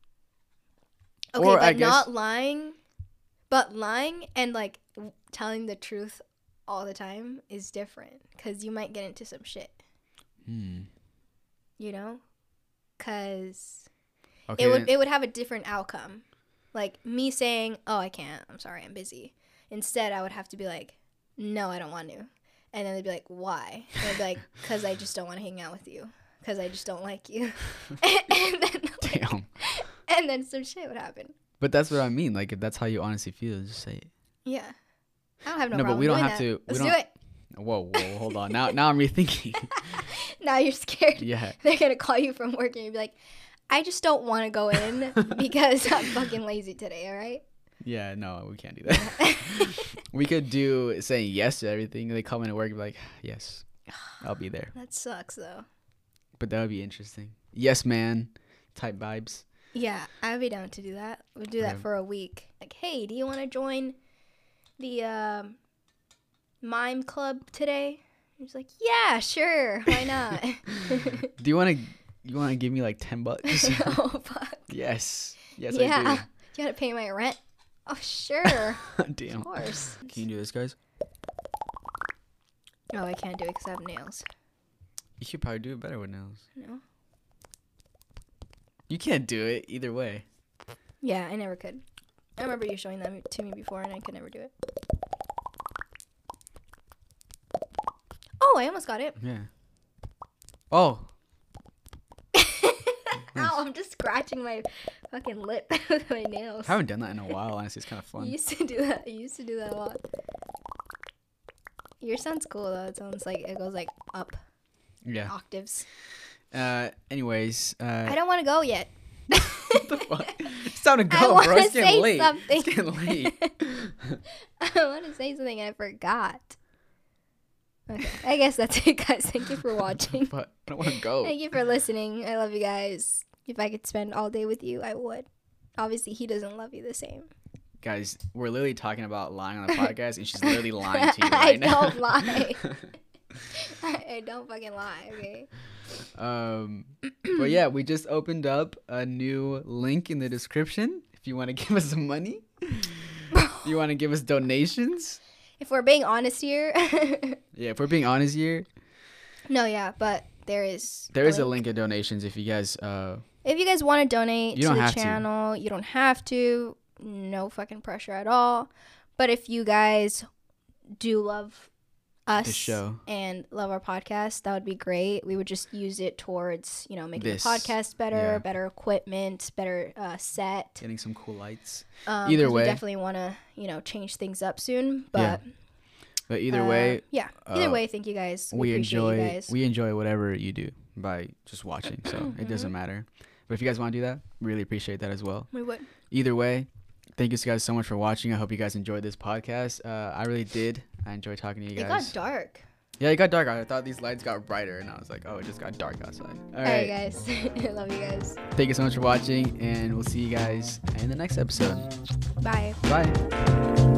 Okay, Or, but I guess- not lying, but lying and like w- telling the truth all the time is different because you might get into some shit, hmm. you know? Because Okay, it would then- it would have a different outcome. Like me saying, "Oh, I can't. I'm sorry. I'm busy." Instead, I would have to be like, "No, I don't want to." And then they'd be like, "Why?" And I'd be like, "Cuz I just don't want to hang out with you. Cuz I just don't like you." and then like, damn. and then some shit would happen. But that's what I mean. Like, if that's how you honestly feel, just say it. Yeah. I don't have no, No, but problem we don't doing have that. to- we Let's don't- do it. Whoa, whoa, hold on. Now, now I'm rethinking. Now you're scared. Yeah. They're going to call you from work and you'll be like, "I just don't want to go in because I'm fucking lazy today, all right?" Yeah, no, we can't do that. We could do saying yes to everything. They come into work and be like, yes, I'll be there. That sucks though. But that would be interesting. Yes, man. Type vibes. Yeah, I'd be down to do that. We'd do that Okay. for a week. Like, hey, do you want to join the um, mime club today? He's like, yeah, sure, why not? Do you want to? You want to give me like ten bucks? Oh fuck. Yes. Yes, Yeah, you gotta pay my rent. Oh sure, I do. Damn. of course. Can you do this, guys? Oh, I can't do it because I have nails. You could probably do it better with nails. No. You can't do it either way. Yeah, I never could. I remember you showing them to me before, and I could never do it. Oh, I almost got it. Yeah. Oh. Ow, I'm just scratching my fucking lip with my nails. I haven't done that in a while. Honestly, it's kind of You fun. used to do that. You used to do that a lot. Yours sounds cool though. It sounds like it goes like up Yeah. octaves. Uh. Anyways. Uh. I don't want to go yet. What the fuck? It's time to I go, bro. wanna It's getting say late. something. It's getting late. I want to say something and I forgot. Okay, I guess that's it, guys. Thank you for watching. But I don't want to go. Thank you for listening. I love you guys. If I could spend all day with you, I would. Obviously, he doesn't love you the same. Guys, we're literally talking about lying on the podcast, and she's literally lying to you I right now. don't lie. I, I don't fucking lie, okay? Um, but yeah, we just opened up a new link in the description. If you want to give us some money, you want to give us donations. If we're being honest here. Yeah, if we're being honest here, No, yeah, but there is. there is a link of donations. If you guys, uh, If you guys want to donate You to don't the have to. channel, you don't have to. No fucking pressure at all. But if you guys do love us The show. and love our podcast, that would be great. We would just use it towards, you know, making This, the podcast better, yeah. better equipment, better uh, set. getting some cool lights. Um, Either 'cause way. we definitely want to, you know, change things up soon. But But either uh, way, yeah. Either uh, way, thank you guys. We, we appreciate enjoy you guys. we enjoy whatever you do by just watching. So it doesn't matter. But if you guys want to do that, really appreciate that as well. we would. Either way, thank you guys so much for watching. I hope you guys enjoyed this podcast. Uh, I really did. I enjoyed talking to you It guys. got dark. Yeah, it got dark. I thought these lights got brighter, and I was like, oh, it just got dark outside. All All right. right, guys. I love you guys. Thank you so much for watching, and we'll see you guys in the next episode. Bye. Bye.